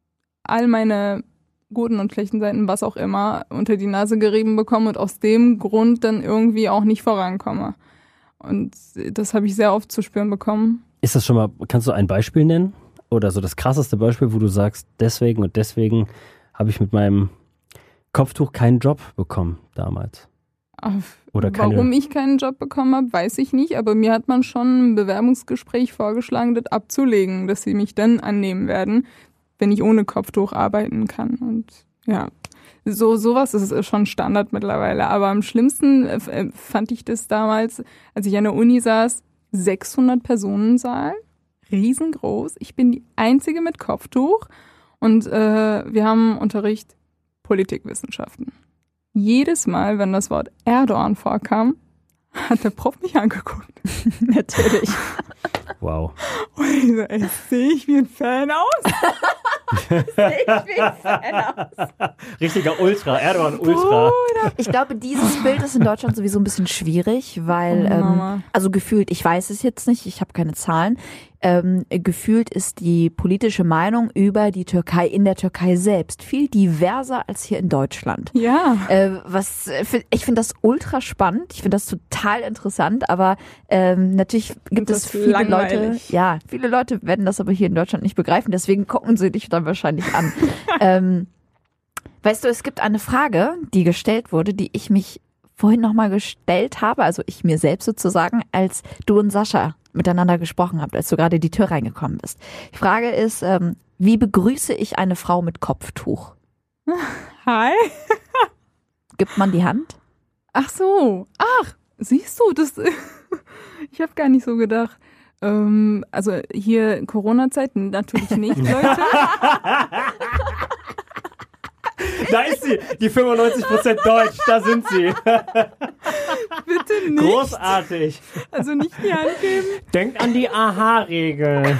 all meine guten und schlechten Seiten, was auch immer, unter die Nase gerieben bekomme und aus dem Grund dann irgendwie auch nicht vorankomme. Und das habe ich sehr oft zu spüren bekommen. Ist das schon mal, kannst du ein Beispiel nennen? Oder so das krasseste Beispiel, wo du sagst, deswegen und deswegen habe ich mit meinem Kopftuch keinen Job bekommen damals? Oder keine... Warum ich keinen Job bekommen habe, weiß ich nicht. Aber mir hat man schon im Bewerbungsgespräch vorgeschlagen, das abzulegen, dass sie mich dann annehmen werden, wenn ich ohne Kopftuch arbeiten kann. Und ja, so sowas ist schon Standard mittlerweile. Aber am schlimmsten äh, fand ich das damals, als ich an der Uni saß, sechshundert Personensaal, riesengroß. Ich bin die Einzige mit Kopftuch und äh, wir haben Unterricht Politikwissenschaften. Jedes Mal, wenn das Wort Erdogan vorkam, hat der Prof mich angeguckt. Natürlich. Wow. Und ich so, ey, sehe ich wie ein Fan aus? Sehe ich wie ein Fan aus? Richtiger Ultra, Erdogan Ultra. Ich glaube, dieses Bild ist in Deutschland sowieso ein bisschen schwierig, weil, Oh, ähm, also gefühlt, ich weiß es jetzt nicht, ich habe keine Zahlen, ähm, gefühlt ist die politische Meinung über die Türkei in der Türkei selbst viel diverser als hier in Deutschland. Ja. Äh, was ich finde das ultra spannend, ich finde das total interessant, aber ähm, natürlich gibt Und es das viele Leute, langweilig. ja, viele Leute werden das aber hier in Deutschland nicht begreifen, deswegen gucken sie dich dann wahrscheinlich an. ähm, weißt du, es gibt eine Frage, die gestellt wurde, die ich mich vorhin nochmal gestellt habe, also ich mir selbst sozusagen, als du und Sascha miteinander gesprochen habt, als du gerade die Tür reingekommen bist. Die Frage ist, ähm, wie begrüße ich eine Frau mit Kopftuch? Hi. Gibt man die Hand? Ach so. Ach, siehst du, das. Ich habe gar nicht so gedacht. Ähm, also hier Corona-Zeiten natürlich nicht, Leute. Da ist sie, die fünfundneunzig Prozent Deutsch, da sind sie. Bitte nicht. Großartig. Also nicht die Hand geben. Denkt an die A-Ha-Regel.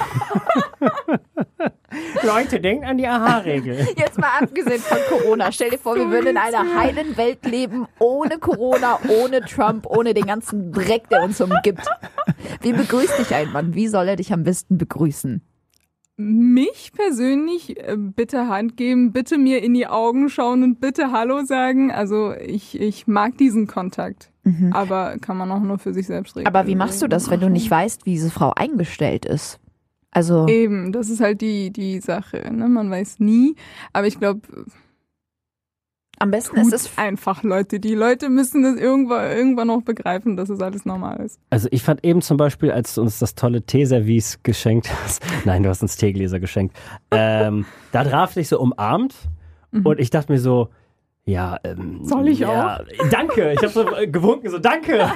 Leute, denkt an die A-Ha-Regel. Jetzt mal abgesehen von Corona. Stell dir vor, wir würden in einer heilen Welt leben, ohne Corona, ohne Trump, ohne den ganzen Dreck, der uns umgibt. Wie begrüßt dich ein Mann? Wie soll er dich am besten begrüßen? Mich persönlich äh, bitte Hand geben, bitte mir in die Augen schauen und bitte Hallo sagen. Also ich, ich mag diesen Kontakt. Mhm. Aber kann man auch nur für sich selbst regeln. Aber wie machst du das, wenn du nicht weißt, wie diese Frau eingestellt ist? Also eben, das ist halt die, die Sache. Ne? Man weiß nie. Aber ich glaube, am besten ist es einfach, Leute. Die Leute müssen das irgendwann, irgendwann noch begreifen, dass es alles normal ist. Also ich fand eben zum Beispiel, als du uns das tolle Teeservice geschenkt hast, nein, du hast uns Teegläser geschenkt, ähm, da traf dich so umarmt mhm. und ich dachte mir so, ja, ähm, soll ich ja, auch? Danke, ich habe so gewunken, so danke.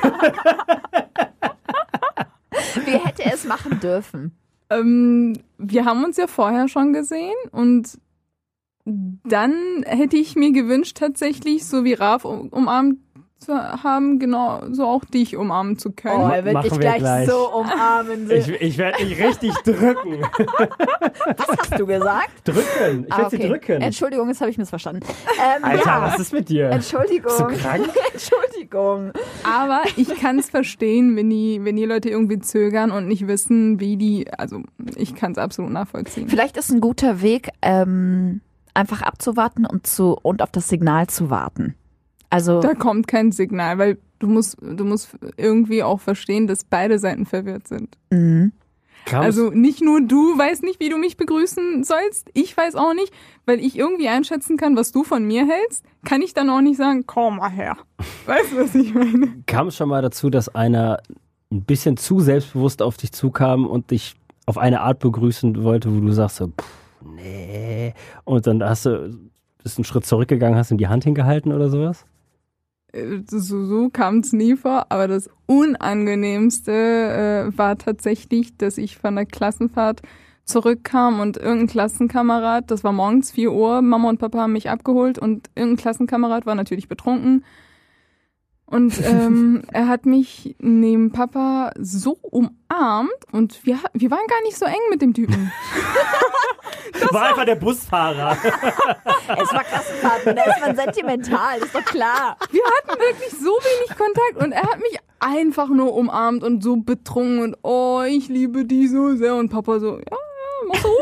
Wie hätte er es machen dürfen? Ähm, wir haben uns ja vorher schon gesehen und dann hätte ich mir gewünscht, tatsächlich, so wie Raf um, umarmt zu haben, genau so auch dich umarmen zu können. Oh, er wird dich gleich, gleich so umarmen. Ich, ich werde dich richtig drücken. Was hast du gesagt? Drücken. Ich werde ah, okay. sie drücken. Entschuldigung, jetzt habe ich missverstanden. Ähm, Alter, ja. was ist mit dir? Entschuldigung. Bist du krank? Entschuldigung. Aber ich kann es verstehen, wenn die, wenn die Leute irgendwie zögern und nicht wissen, wie die, also ich kann es absolut nachvollziehen. Vielleicht ist ein guter Weg, ähm, einfach abzuwarten und zu und auf das Signal zu warten. Also da kommt kein Signal, weil du musst du musst irgendwie auch verstehen, dass beide Seiten verwirrt sind. Mhm. Also nicht nur du weißt nicht, wie du mich begrüßen sollst, ich weiß auch nicht, weil ich irgendwie einschätzen kann, was du von mir hältst, kann ich dann auch nicht sagen, komm mal her. Weißt du, was ich meine? Kam es schon mal dazu, dass einer ein bisschen zu selbstbewusst auf dich zukam und dich auf eine Art begrüßen wollte, wo du sagst so, pff, nee. Und dann hast du, bist einen Schritt zurückgegangen, hast ihm die Hand hingehalten oder sowas? So, so kam es nie vor, aber das Unangenehmste äh, war tatsächlich, dass ich von der Klassenfahrt zurückkam und irgendein Klassenkamerad, das war morgens vier Uhr, Mama und Papa haben mich abgeholt und irgendein Klassenkamerad war natürlich betrunken. Und ähm, er hat mich neben Papa so umarmt und wir, wir waren gar nicht so eng mit dem Typen. Das war einfach der Busfahrer. Es war Klassenfahrten, da ist man sentimental, ist doch klar. Wir hatten wirklich so wenig Kontakt und er hat mich einfach nur umarmt und so betrunken und oh, ich liebe die so sehr und Papa so, ja, ja, mach's gut.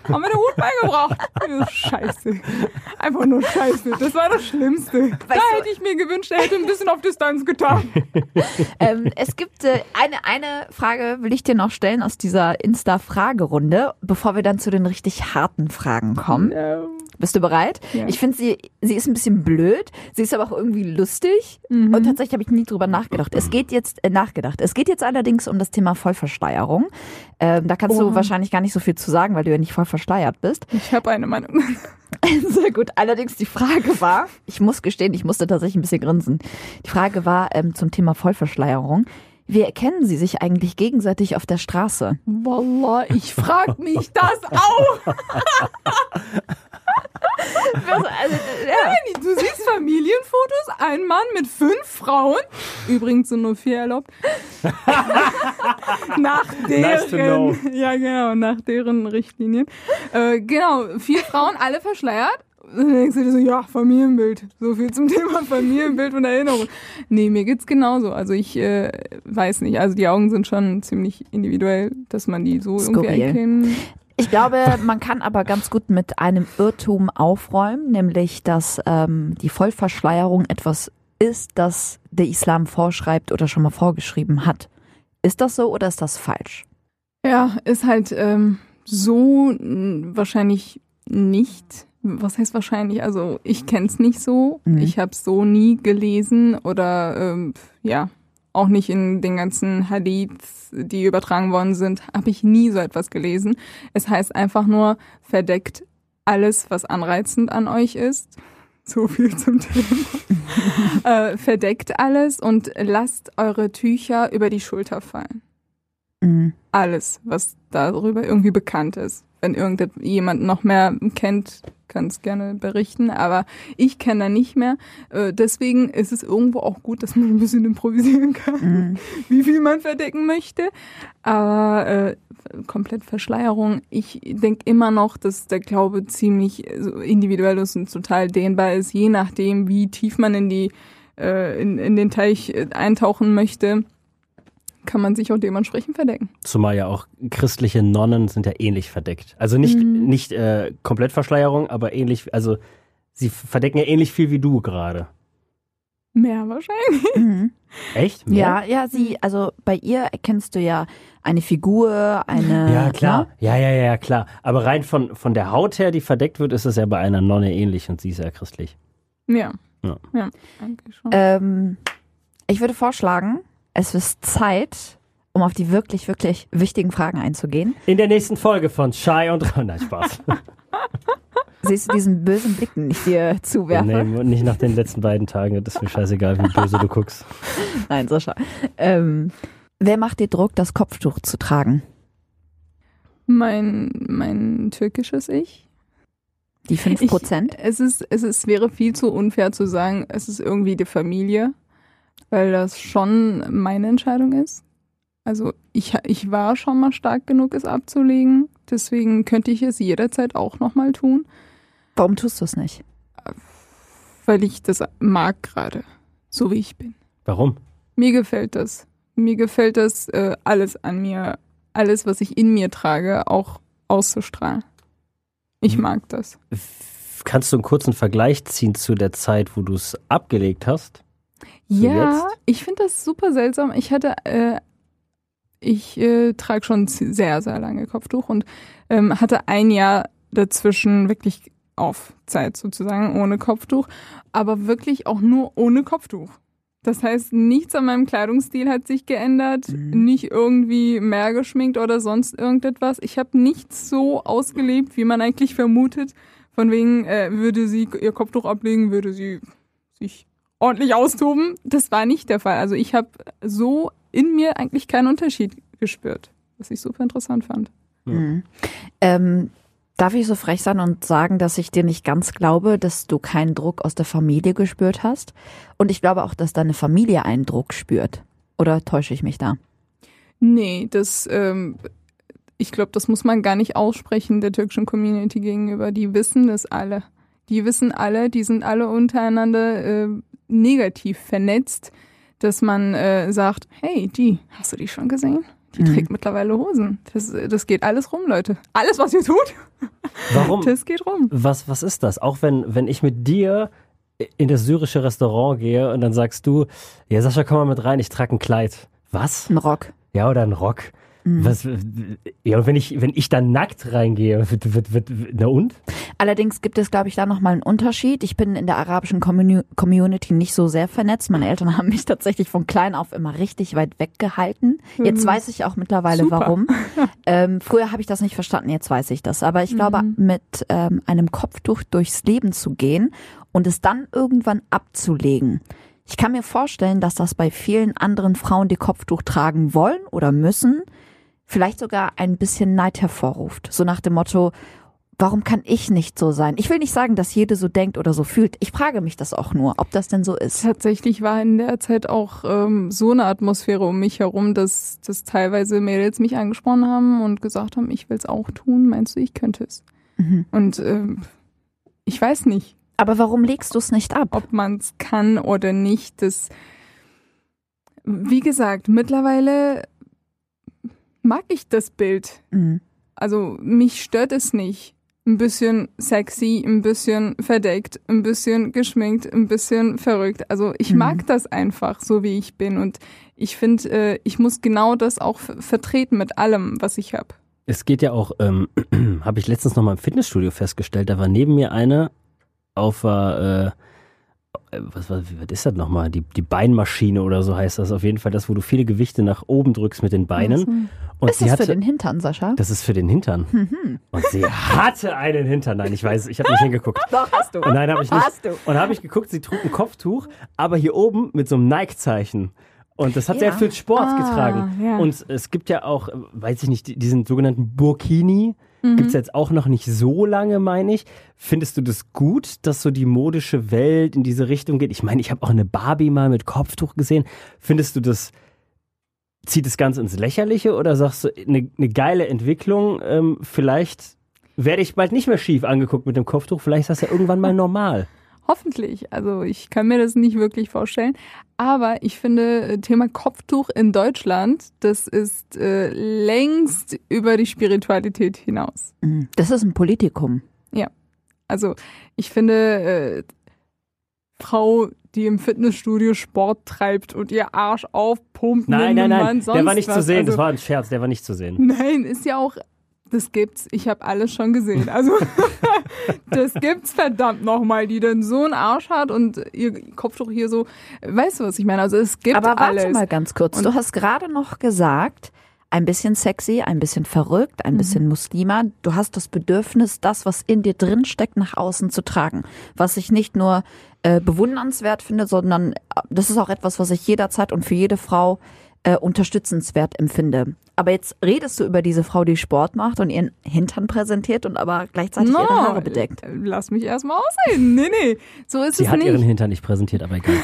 Haben wir den Hut beigebracht. Scheiße. Einfach nur Scheiße. Das war das Schlimmste. Weißt da du, hätte ich mir gewünscht, er hätte ein bisschen auf Distanz getan. ähm, es gibt äh, eine, eine Frage, will ich dir noch stellen aus dieser Insta-Fragerunde, bevor wir dann zu den richtig harten Fragen kommen. No. Bist du bereit? Ja. Ich finde, sie, sie ist ein bisschen blöd, sie ist aber auch irgendwie lustig mhm. und tatsächlich habe ich nie drüber nachgedacht. Es geht jetzt, äh, nachgedacht. Es geht jetzt allerdings um das Thema Vollverschleierung. Ähm, da kannst Oha. du wahrscheinlich gar nicht so viel zu sagen, weil du ja nicht voll verschleiert bist. Ich habe eine Meinung. Sehr gut. Allerdings die Frage war, ich muss gestehen, ich musste tatsächlich ein bisschen grinsen. Die Frage war ähm, zum Thema Vollverschleierung. Wie erkennen Sie sich eigentlich gegenseitig auf der Straße? Wallah, ich frag mich das auch. also, ja. Du siehst Familienfotos, ein Mann mit fünf Frauen, übrigens sind nur vier erlaubt, nach deren, nice to know. ja genau, nach deren Richtlinien, äh, genau, vier Frauen, alle verschleiert. Dann denkst du dir so, ja, Familienbild. So viel zum Thema Familienbild und Erinnerung. Nee, mir geht's genauso. Also ich äh, weiß nicht. Also die Augen sind schon ziemlich individuell, dass man die so Skurril. irgendwie erkennen. Ich glaube, man kann aber ganz gut mit einem Irrtum aufräumen, nämlich, dass ähm, die Vollverschleierung etwas ist, das der Islam vorschreibt oder schon mal vorgeschrieben hat. Ist das so oder ist das falsch? Ja, ist halt ähm, so n- wahrscheinlich nicht. Was heißt wahrscheinlich? Also ich kenne es nicht so. Mhm. Ich habe es so nie gelesen oder ähm, ja, auch nicht in den ganzen Hadiths, die übertragen worden sind, habe ich nie so etwas gelesen. Es heißt einfach nur, verdeckt alles, was anreizend an euch ist. So viel zum Thema. äh, verdeckt alles und lasst eure Tücher über die Schulter fallen. Mhm. Alles, was darüber irgendwie bekannt ist. Wenn irgendjemand noch mehr kennt, kann es gerne berichten, aber ich kenne da nicht mehr. Äh, deswegen ist es irgendwo auch gut, dass man ein bisschen improvisieren kann, mhm. wie viel man verdecken möchte. Aber äh, komplett Verschleierung, ich denke immer noch, dass der Glaube ziemlich so individuell ist und total dehnbar ist, je nachdem, wie tief man in die äh, in, in den Teich eintauchen möchte, kann man sich auch dementsprechend verdecken. Zumal ja auch christliche Nonnen sind ja ähnlich verdeckt. Also nicht, mhm. nicht äh, komplett Verschleierung, aber ähnlich, also sie verdecken ja ähnlich viel wie du gerade. Mehr wahrscheinlich. Mhm. Echt? Mehr? Ja, ja, sie, also bei ihr erkennst du ja eine Figur, eine... Ja, klar. Ja, ja, ja, ja, klar. Aber rein von, von der Haut her, die verdeckt wird, ist es ja bei einer Nonne ähnlich und sie ist ja christlich. Ja. Ja, ja eigentlich schon. Ähm, ich würde vorschlagen, es ist Zeit, um auf die wirklich, wirklich wichtigen Fragen einzugehen. In der nächsten Folge von Shy und Ra- Nein, Spaß. Siehst du diesen bösen Blick, den ich dir zuwerfe? Nee, nicht nach den letzten beiden Tagen. Das ist mir scheißegal, wie böse du guckst. Nein, Sascha. Ähm, wer macht dir Druck, das Kopftuch zu tragen? Mein, mein türkisches Ich. Die fünf Prozent? Ich, es ist, es ist, wäre viel zu unfair zu sagen, es ist irgendwie die Familie, weil das schon meine Entscheidung ist. Also ich, ich war schon mal stark genug, es abzulegen. Deswegen könnte ich es jederzeit auch nochmal tun. Warum tust du es nicht? Weil ich das mag gerade, so wie ich bin. Warum? Mir gefällt das. Mir gefällt das, äh, alles an mir, alles, was ich in mir trage, auch auszustrahlen. Ich mag das. Kannst du einen kurzen Vergleich ziehen zu der Zeit, wo du es abgelegt hast? Ja, jetzt? Ich finde das super seltsam. Ich hatte, äh, ich äh, trage schon sehr, sehr lange Kopftuch und ähm, hatte ein Jahr dazwischen wirklich auf Zeit sozusagen ohne Kopftuch, aber wirklich auch nur ohne Kopftuch. Das heißt, nichts an meinem Kleidungsstil hat sich geändert, mhm. nicht irgendwie mehr geschminkt oder sonst irgendetwas. Ich habe nichts so ausgelebt, wie man eigentlich vermutet. Von wegen, äh, würde sie ihr Kopftuch ablegen, würde sie sich ordentlich austoben. Das war nicht der Fall. Also ich habe so in mir eigentlich keinen Unterschied gespürt, was ich super interessant fand. Mhm. Ähm, darf ich so frech sein und sagen, dass ich dir nicht ganz glaube, dass du keinen Druck aus der Familie gespürt hast? Und ich glaube auch, dass deine Familie einen Druck spürt. Oder täusche ich mich da? Nee, das, ähm, ich glaube, das muss man gar nicht aussprechen der türkischen Community gegenüber. Die wissen das alle. Die wissen alle, die sind alle untereinander äh, negativ vernetzt, dass man äh, sagt, hey, die, hast du die schon gesehen? Die mhm. trägt mittlerweile Hosen. Das, das geht alles rum, Leute. Alles, was ihr tut, Warum? Das geht rum. Was, was ist das? Auch wenn, wenn ich mit dir in das syrische Restaurant gehe und dann sagst du, ja Sascha, komm mal mit rein, ich trage ein Kleid. Was? Ein Rock. Ja, oder ein Rock. Mhm. Was, ja, und wenn ich, wenn ich dann nackt reingehe, wird, wird, wird, na und? Allerdings gibt es, glaube ich, da nochmal einen Unterschied. Ich bin in der arabischen Commun- Community nicht so sehr vernetzt. Meine Eltern haben mich tatsächlich von klein auf immer richtig weit weggehalten. Jetzt Mhm. weiß ich auch mittlerweile, Super. warum. Ähm, früher habe ich das nicht verstanden, jetzt weiß ich das. Aber ich glaube, Mhm. mit ähm, einem Kopftuch durchs Leben zu gehen und es dann irgendwann abzulegen. Ich kann mir vorstellen, dass das bei vielen anderen Frauen, die Kopftuch tragen wollen oder müssen, vielleicht sogar ein bisschen Neid hervorruft. So nach dem Motto, warum kann ich nicht so sein? Ich will nicht sagen, dass jede so denkt oder so fühlt. Ich frage mich das auch nur, ob das denn so ist. Tatsächlich war in der Zeit auch ähm, so eine Atmosphäre um mich herum, dass, dass teilweise Mädels mich angesprochen haben und gesagt haben, ich will es auch tun. Meinst du, ich könnte es? Mhm. Und ähm, ich weiß nicht, Aber warum legst du es nicht ab? ob man es kann oder nicht. Das, wie gesagt, mittlerweile mag ich das Bild. Mhm. Also mich stört es nicht. Ein bisschen sexy, ein bisschen verdeckt, ein bisschen geschminkt, ein bisschen verrückt. Also ich Mhm. mag das einfach, so wie ich bin. Und ich finde, äh, ich muss genau das auch f- vertreten mit allem, was ich habe. Es geht ja auch, ähm, habe ich letztens noch mal im Fitnessstudio festgestellt, da war neben mir eine auf der, äh, was, was, was ist das nochmal? Die, die Beinmaschine oder so heißt das auf jeden Fall, das, wo du viele Gewichte nach oben drückst mit den Beinen. Also, Und Ist sie das hatte, für den Hintern, Sascha? das ist für den Hintern. Mhm. Und sie hatte einen Hintern. Nein, ich weiß, ich habe nicht hingeguckt. Doch, hast du. Und nein, habe ich nicht. Hast du. Und da habe ich geguckt, sie trug ein Kopftuch, aber hier oben mit so einem Nike-Zeichen. Und das hat sie Ja. ja für den Sport Ah, getragen. ja. Und es gibt ja auch, äh, weiß ich nicht, diesen sogenannten Burkini. Mhm. Gibt's jetzt auch noch nicht so lange, meine ich. Findest du das gut, dass so die modische Welt in diese Richtung geht? Ich meine, ich habe auch eine Barbie mal mit Kopftuch gesehen. Findest du das, zieht das Ganze ins Lächerliche oder sagst du, eine, eine geile Entwicklung, ähm, vielleicht werde ich bald nicht mehr schief angeguckt mit dem Kopftuch, vielleicht ist das ja irgendwann mal normal. Hoffentlich. Also ich kann mir das nicht wirklich vorstellen. Aber ich finde, Thema Kopftuch in Deutschland, das ist äh, längst über die Spiritualität hinaus. Mhm. Das ist ein Politikum. Also ich finde, äh, Frau, die im Fitnessstudio Sport treibt und ihr Arsch aufpumpt, Nein, mit nein, einem nein, Mann, der sonst war nicht was. zu sehen, Also, das war ein Scherz, der war nicht zu sehen. Nein, ist ja auch, das gibt's. Ich habe alles schon gesehen. Also das gibt's verdammt nochmal, die dann so einen Arsch hat und ihr Kopftuch hier so, weißt du, was ich meine? Also es gibt Aber warte alles. mal ganz kurz. Und- Du hast gerade noch gesagt, ein bisschen sexy, ein bisschen verrückt, ein Mhm. bisschen Muslima. Du hast das Bedürfnis, das, was in dir drin steckt, nach außen zu tragen. Was ich nicht nur äh, bewundernswert finde, sondern äh, das ist auch etwas, was ich jederzeit und für jede Frau äh, unterstützenswert empfinde. Aber jetzt redest du über diese Frau, die Sport macht und ihren Hintern präsentiert und aber gleichzeitig No, ihre Haare bedeckt. äh, Lass mich erstmal ausreden. Nee, nee, so ist Sie es hat nicht. ihren Hintern nicht präsentiert, aber egal.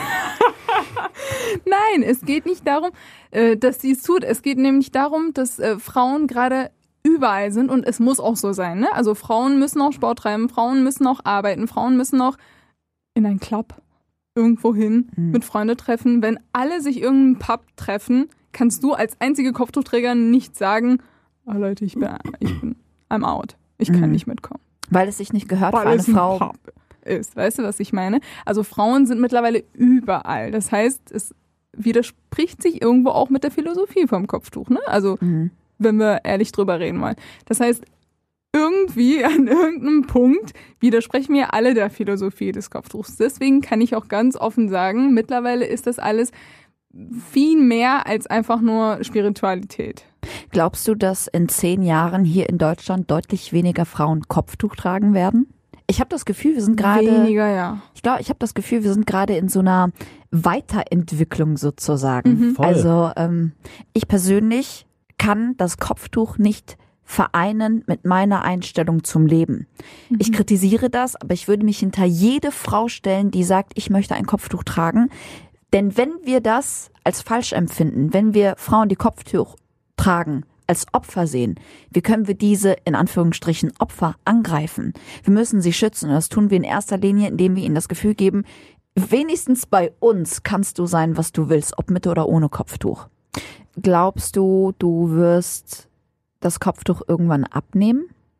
Nein, es geht nicht darum, äh, dass sie es tut. Es geht nämlich darum, dass äh, Frauen gerade überall sind und es muss auch so sein. Ne? Also Frauen müssen auch Sport treiben, Frauen müssen auch arbeiten, Frauen müssen auch in einen Club irgendwo hin, Mhm. mit Freunden treffen. Wenn alle sich irgendeinen Pub treffen, kannst du als einzige Kopftuchträger nicht sagen, oh Leute, ich bin, ich bin I'm out. Ich kann Mhm. nicht mitkommen. Weil es sich nicht gehört, für Weil eine es ein Frau. Pub ist. Weißt du, was ich meine? Also Frauen sind mittlerweile überall. Das heißt, es widerspricht sich irgendwo auch mit der Philosophie vom Kopftuch. Ne? Also Mhm. wenn wir ehrlich drüber reden wollen. Das heißt, irgendwie an irgendeinem Punkt widersprechen mir alle der Philosophie des Kopftuchs. Deswegen kann ich auch ganz offen sagen, mittlerweile ist das alles viel mehr als einfach nur Spiritualität. Glaubst du, dass in zehn Jahren hier in Deutschland deutlich weniger Frauen Kopftuch tragen werden? Ich habe das Gefühl, wir sind gerade. Weniger, ja. Ich glaube, ich habe das Gefühl, wir sind gerade in so einer Weiterentwicklung sozusagen. Mhm. Voll. Also ähm, ich persönlich kann das Kopftuch nicht vereinen mit meiner Einstellung zum Leben. Ich kritisiere das, aber ich würde mich hinter jede Frau stellen, die sagt, ich möchte ein Kopftuch tragen. Denn wenn wir das als falsch empfinden, wenn wir Frauen, die Kopftuch tragen, als Opfer sehen, wie können wir diese, in Anführungsstrichen, Opfer angreifen? Wir müssen sie schützen und das tun wir in erster Linie, indem wir ihnen das Gefühl geben, wenigstens bei uns kannst du sein, was du willst, ob mit oder ohne Kopftuch. Glaubst du, du wirst das Kopftuch irgendwann abnehmen?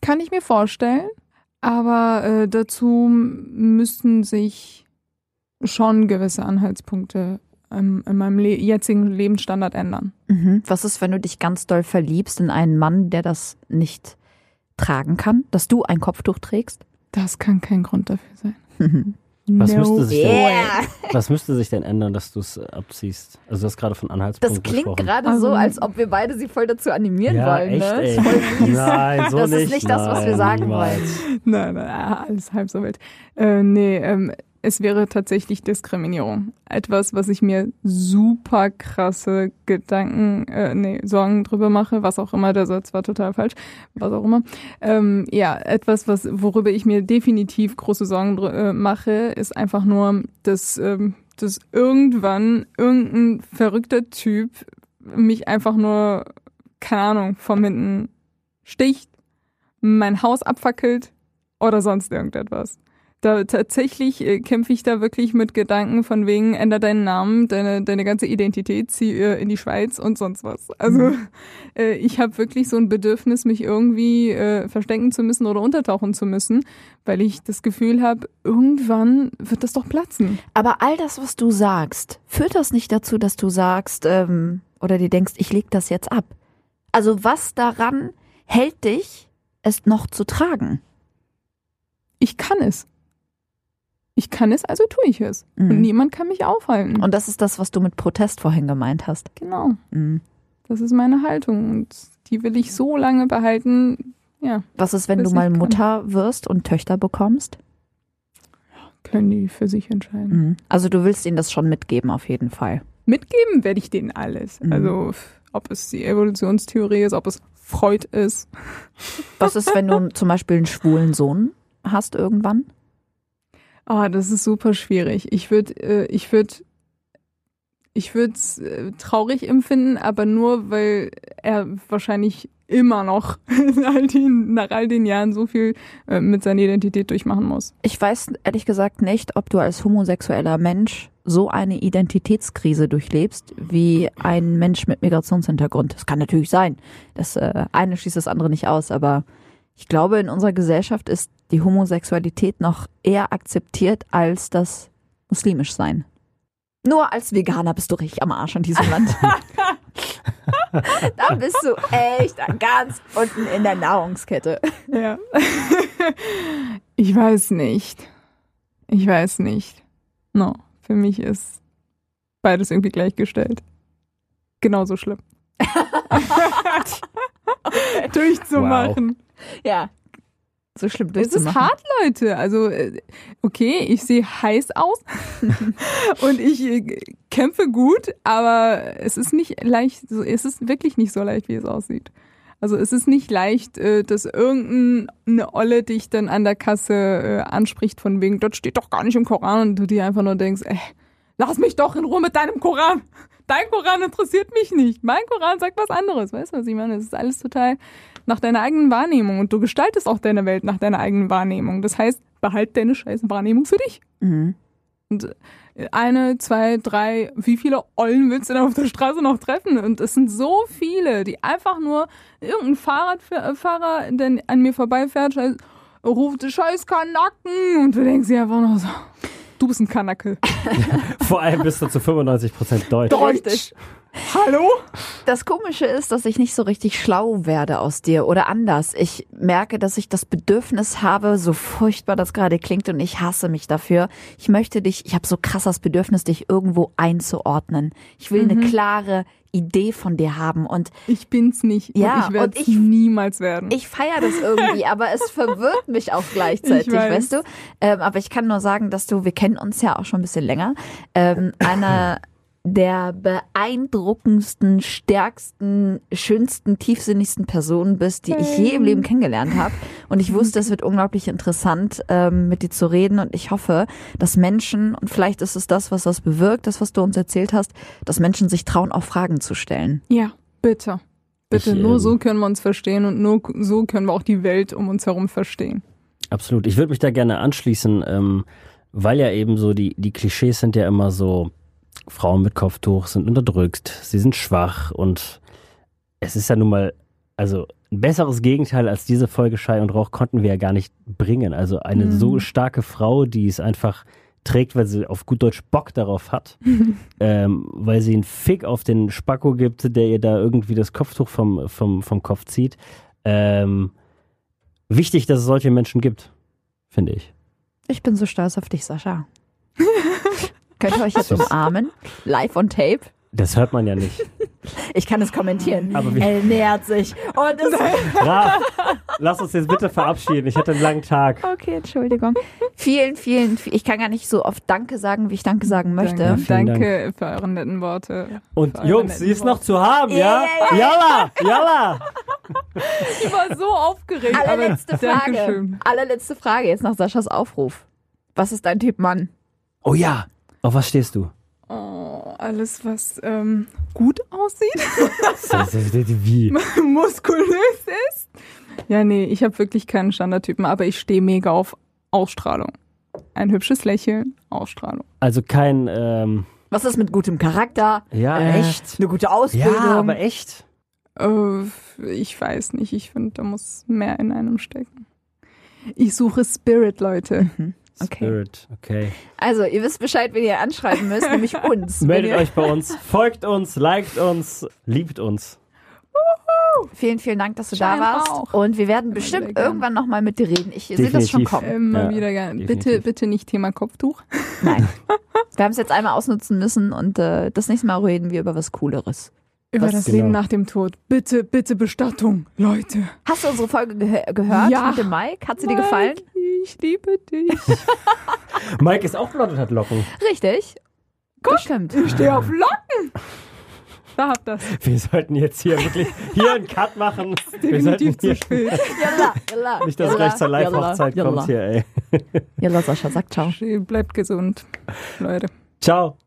Kann ich mir vorstellen. Aber äh, dazu müssten sich schon gewisse Anhaltspunkte ähm, in meinem le- jetzigen Lebensstandard ändern. Mhm. Was ist, wenn du dich ganz doll verliebst in einen Mann, der das nicht tragen kann, dass du ein Kopftuch trägst? Das kann kein Grund dafür sein. Mhm. Was, No müsste sich denn, Yeah. was müsste sich denn ändern, dass du es abziehst? Also du hast gerade von Das Anhaltspunkten klingt gesprochen. gerade so, als ob wir beide sie voll dazu animieren ja, wollen. echt, Ne? ey. Ist voll fies. Nein, so Das ist nicht. nicht das, was wir Nein, sagen niemals. Nein, nein, alles halb so wild. Äh, nee, ähm, es wäre tatsächlich Diskriminierung. Etwas, was ich mir super krasse Gedanken, äh, nee, Sorgen drüber mache, was auch immer, der Satz war total falsch, was auch immer. Ähm, ja, etwas, was, worüber ich mir definitiv große Sorgen dr- äh, mache, ist einfach nur, dass, ähm, dass irgendwann irgendein verrückter Typ mich einfach nur, keine Ahnung, von hinten sticht, mein Haus abfackelt oder sonst irgendetwas. Da tatsächlich äh, kämpfe ich da wirklich mit Gedanken von wegen, änder deinen Namen, deine, deine ganze Identität, zieh äh, in die Schweiz und sonst was. Also mhm. äh, ich habe wirklich so ein Bedürfnis, mich irgendwie äh, verstecken zu müssen oder untertauchen zu müssen, weil ich das Gefühl habe, irgendwann wird das doch platzen. Aber all das, was du sagst, führt das nicht dazu, dass du sagst ähm, oder dir denkst, ich leg das jetzt ab? Also was daran hält dich, es noch zu tragen? Ich kann es. Ich kann es, also tue ich es. Mhm. Und niemand kann mich aufhalten. Und das ist das, was du mit Protest vorhin gemeint hast. Genau. Mhm. Das ist meine Haltung und die will ich so lange behalten. Ja. Was ist, wenn Bis du mal ich kann. Mutter wirst und Töchter bekommst? Können die für sich entscheiden. Mhm. Also du willst ihnen das schon mitgeben, auf jeden Fall. Mitgeben werde ich denen alles. Mhm. Also ob es die Evolutionstheorie ist, ob es Freud ist. Was ist, wenn du zum Beispiel einen schwulen Sohn hast irgendwann? Oh, das ist super schwierig. Ich würde, äh, ich würde, ich würde es äh, traurig empfinden, aber nur, weil er wahrscheinlich immer noch all den, nach all den Jahren so viel äh, mit seiner Identität durchmachen muss. Ich weiß ehrlich gesagt nicht, ob du als homosexueller Mensch so eine Identitätskrise durchlebst wie ein Mensch mit Migrationshintergrund. Das kann natürlich sein. Das äh, eine schließt das andere nicht aus, aber ich glaube, in unserer Gesellschaft ist die Homosexualität noch eher akzeptiert als das muslimisch sein. Nur als Veganer bist du richtig am Arsch in diesem Land. Da bist du echt ganz unten in der Nahrungskette. Ja. Ich weiß nicht. Ich weiß nicht. No, für mich ist beides irgendwie gleichgestellt. Genauso schlimm. Okay. Durchzumachen. Wow. Ja, so schlimm Es durchzumachen. ist hart, Leute. Also, äh, okay, ich sehe heiß aus und ich äh, kämpfe gut, aber es ist nicht leicht, so- es ist wirklich nicht so leicht, wie es aussieht. Also es ist nicht leicht, äh, dass irgendeine Olle dich dann an der Kasse äh, anspricht von wegen, dort steht doch gar nicht im Koran und du dir einfach nur denkst, ey, lass mich doch in Ruhe mit deinem Koran. Dein Koran interessiert mich nicht. Mein Koran sagt was anderes. Weißt du, was ich meine? Es ist alles total nach deiner eigenen Wahrnehmung und du gestaltest auch deine Welt nach deiner eigenen Wahrnehmung. Das heißt, behalt deine scheiß Wahrnehmung für dich. Mhm. Und eine, zwei, drei, wie viele Ollen willst du denn auf der Straße noch treffen? Und es sind so viele, die einfach nur irgendein Fahrradfahrer, der an mir vorbeifährt, scheiß, ruft, scheiß Kanacken. Und du denkst dir einfach nur so, du bist ein Kanacke. Vor allem bist du zu fünfundneunzig Prozent Deutsch. Richtig. Hallo? Das Komische ist, dass ich nicht so richtig schlau werde aus dir oder anders. Ich merke, dass ich das Bedürfnis habe, so furchtbar das gerade klingt und ich hasse mich dafür. Ich möchte dich, ich habe so krass das Bedürfnis, dich irgendwo einzuordnen. Ich will Mhm. eine klare Idee von dir haben und Ich bin's nicht. Ja, und ich werde und es ich- niemals werden. ich feiere das irgendwie, aber es verwirrt mich auch gleichzeitig, Ich weiß. weißt du? Ähm, aber ich kann nur sagen, dass du, wir kennen uns ja auch schon ein bisschen länger, ähm, einer der beeindruckendsten, stärksten, schönsten, tiefsinnigsten Personen bist, die ich je im Leben kennengelernt habe. Und ich wusste, es wird unglaublich interessant, ähm, mit dir zu reden. Und ich hoffe, dass Menschen, und vielleicht ist es das, was das bewirkt, das, was du uns erzählt hast, dass Menschen sich trauen, auch Fragen zu stellen. Ja, bitte. Bitte, Ich, nur ähm, so können wir uns verstehen und nur so können wir auch die Welt um uns herum verstehen. Absolut. Ich würde mich da gerne anschließen, ähm, weil ja eben so die, die Klischees sind ja immer so, Frauen mit Kopftuch sind unterdrückt, sie sind schwach und es ist ja nun mal, also ein besseres Gegenteil als diese Folge Schei und Rauch konnten wir ja gar nicht bringen. Also eine Mhm. so starke Frau, die es einfach trägt, weil sie auf gut Deutsch Bock darauf hat, ähm, weil sie einen Fick auf den Spacko gibt, der ihr da irgendwie das Kopftuch vom, vom, vom Kopf zieht. Ähm, wichtig, dass es solche Menschen gibt, finde ich. Ich bin so stolz auf dich, Sascha. Könnt ihr euch jetzt umarmen? Live on tape? Das hört man ja nicht. Ich kann es kommentieren. Aber wie- Er nähert sich. Und es Raf, lass uns jetzt bitte verabschieden. Ich hatte einen langen Tag. Okay, Entschuldigung. Vielen, vielen, ich kann gar nicht so oft Danke sagen, wie ich Danke sagen möchte. Danke, Vielen danke für eure netten Worte. Und Für eure Jungs, netten sie ist noch Worte. zu haben, ja? Jalla, jalla. Ich war so aufgeregt. Allerletzte aber Frage. Dankeschön. Allerletzte Frage, jetzt nach Saschas Aufruf. Was ist dein Typ Mann? Oh ja, auf was stehst du? Oh, alles, was ähm, gut aussieht, Wie? muskulös ist. Ja, nee, ich habe wirklich keinen Standardtypen, aber ich stehe mega auf Ausstrahlung. Ein hübsches Lächeln, Ausstrahlung. Also kein, ähm, Was ist mit gutem Charakter? ja, Äh, echt. Eine gute Ausbildung? Ja, aber echt. Äh, ich weiß nicht, ich finde, da muss mehr in einem stecken. Ich suche Spirit, Leute. Okay. Spirit, okay. Also, ihr wisst Bescheid, wen ihr anschreiben müsst, nämlich uns. Wenn Meldet ihr, euch bei uns, folgt uns, liked uns, liebt uns. Vielen, vielen Dank, dass du Schein da warst. auch. Und wir werden Immer wieder bestimmt gern. irgendwann nochmal mit dir reden. Ich sehe das schon Definitiv. kommen. Immer Ja, wieder gerne. Bitte, definitiv. bitte nicht Thema Kopftuch. Nein. Wir haben es jetzt einmal ausnutzen müssen und äh, das nächste Mal reden wir über was Cooleres. Über Was- das Genau. Leben nach dem Tod. Bitte, bitte Bestattung, Leute. Hast du unsere Folge ge gehört Ja. mit dem Mike? Hat sie dir gefallen? Mike, ich liebe dich. Mike ist auch blond und hat Locken. Richtig. Das stimmt. Ich stehe auf Locken. Da habt das. Wir sollten jetzt hier wirklich hier einen Cut machen. Wir sollten Definitiv zu hier spät. Yalla, yalla, nicht, dass es yalla, gleich zur Live-Hochzeit yalla, kommt hier, ey. Yalla, Sascha, sag ciao. Bleibt gesund, Leute. Ciao.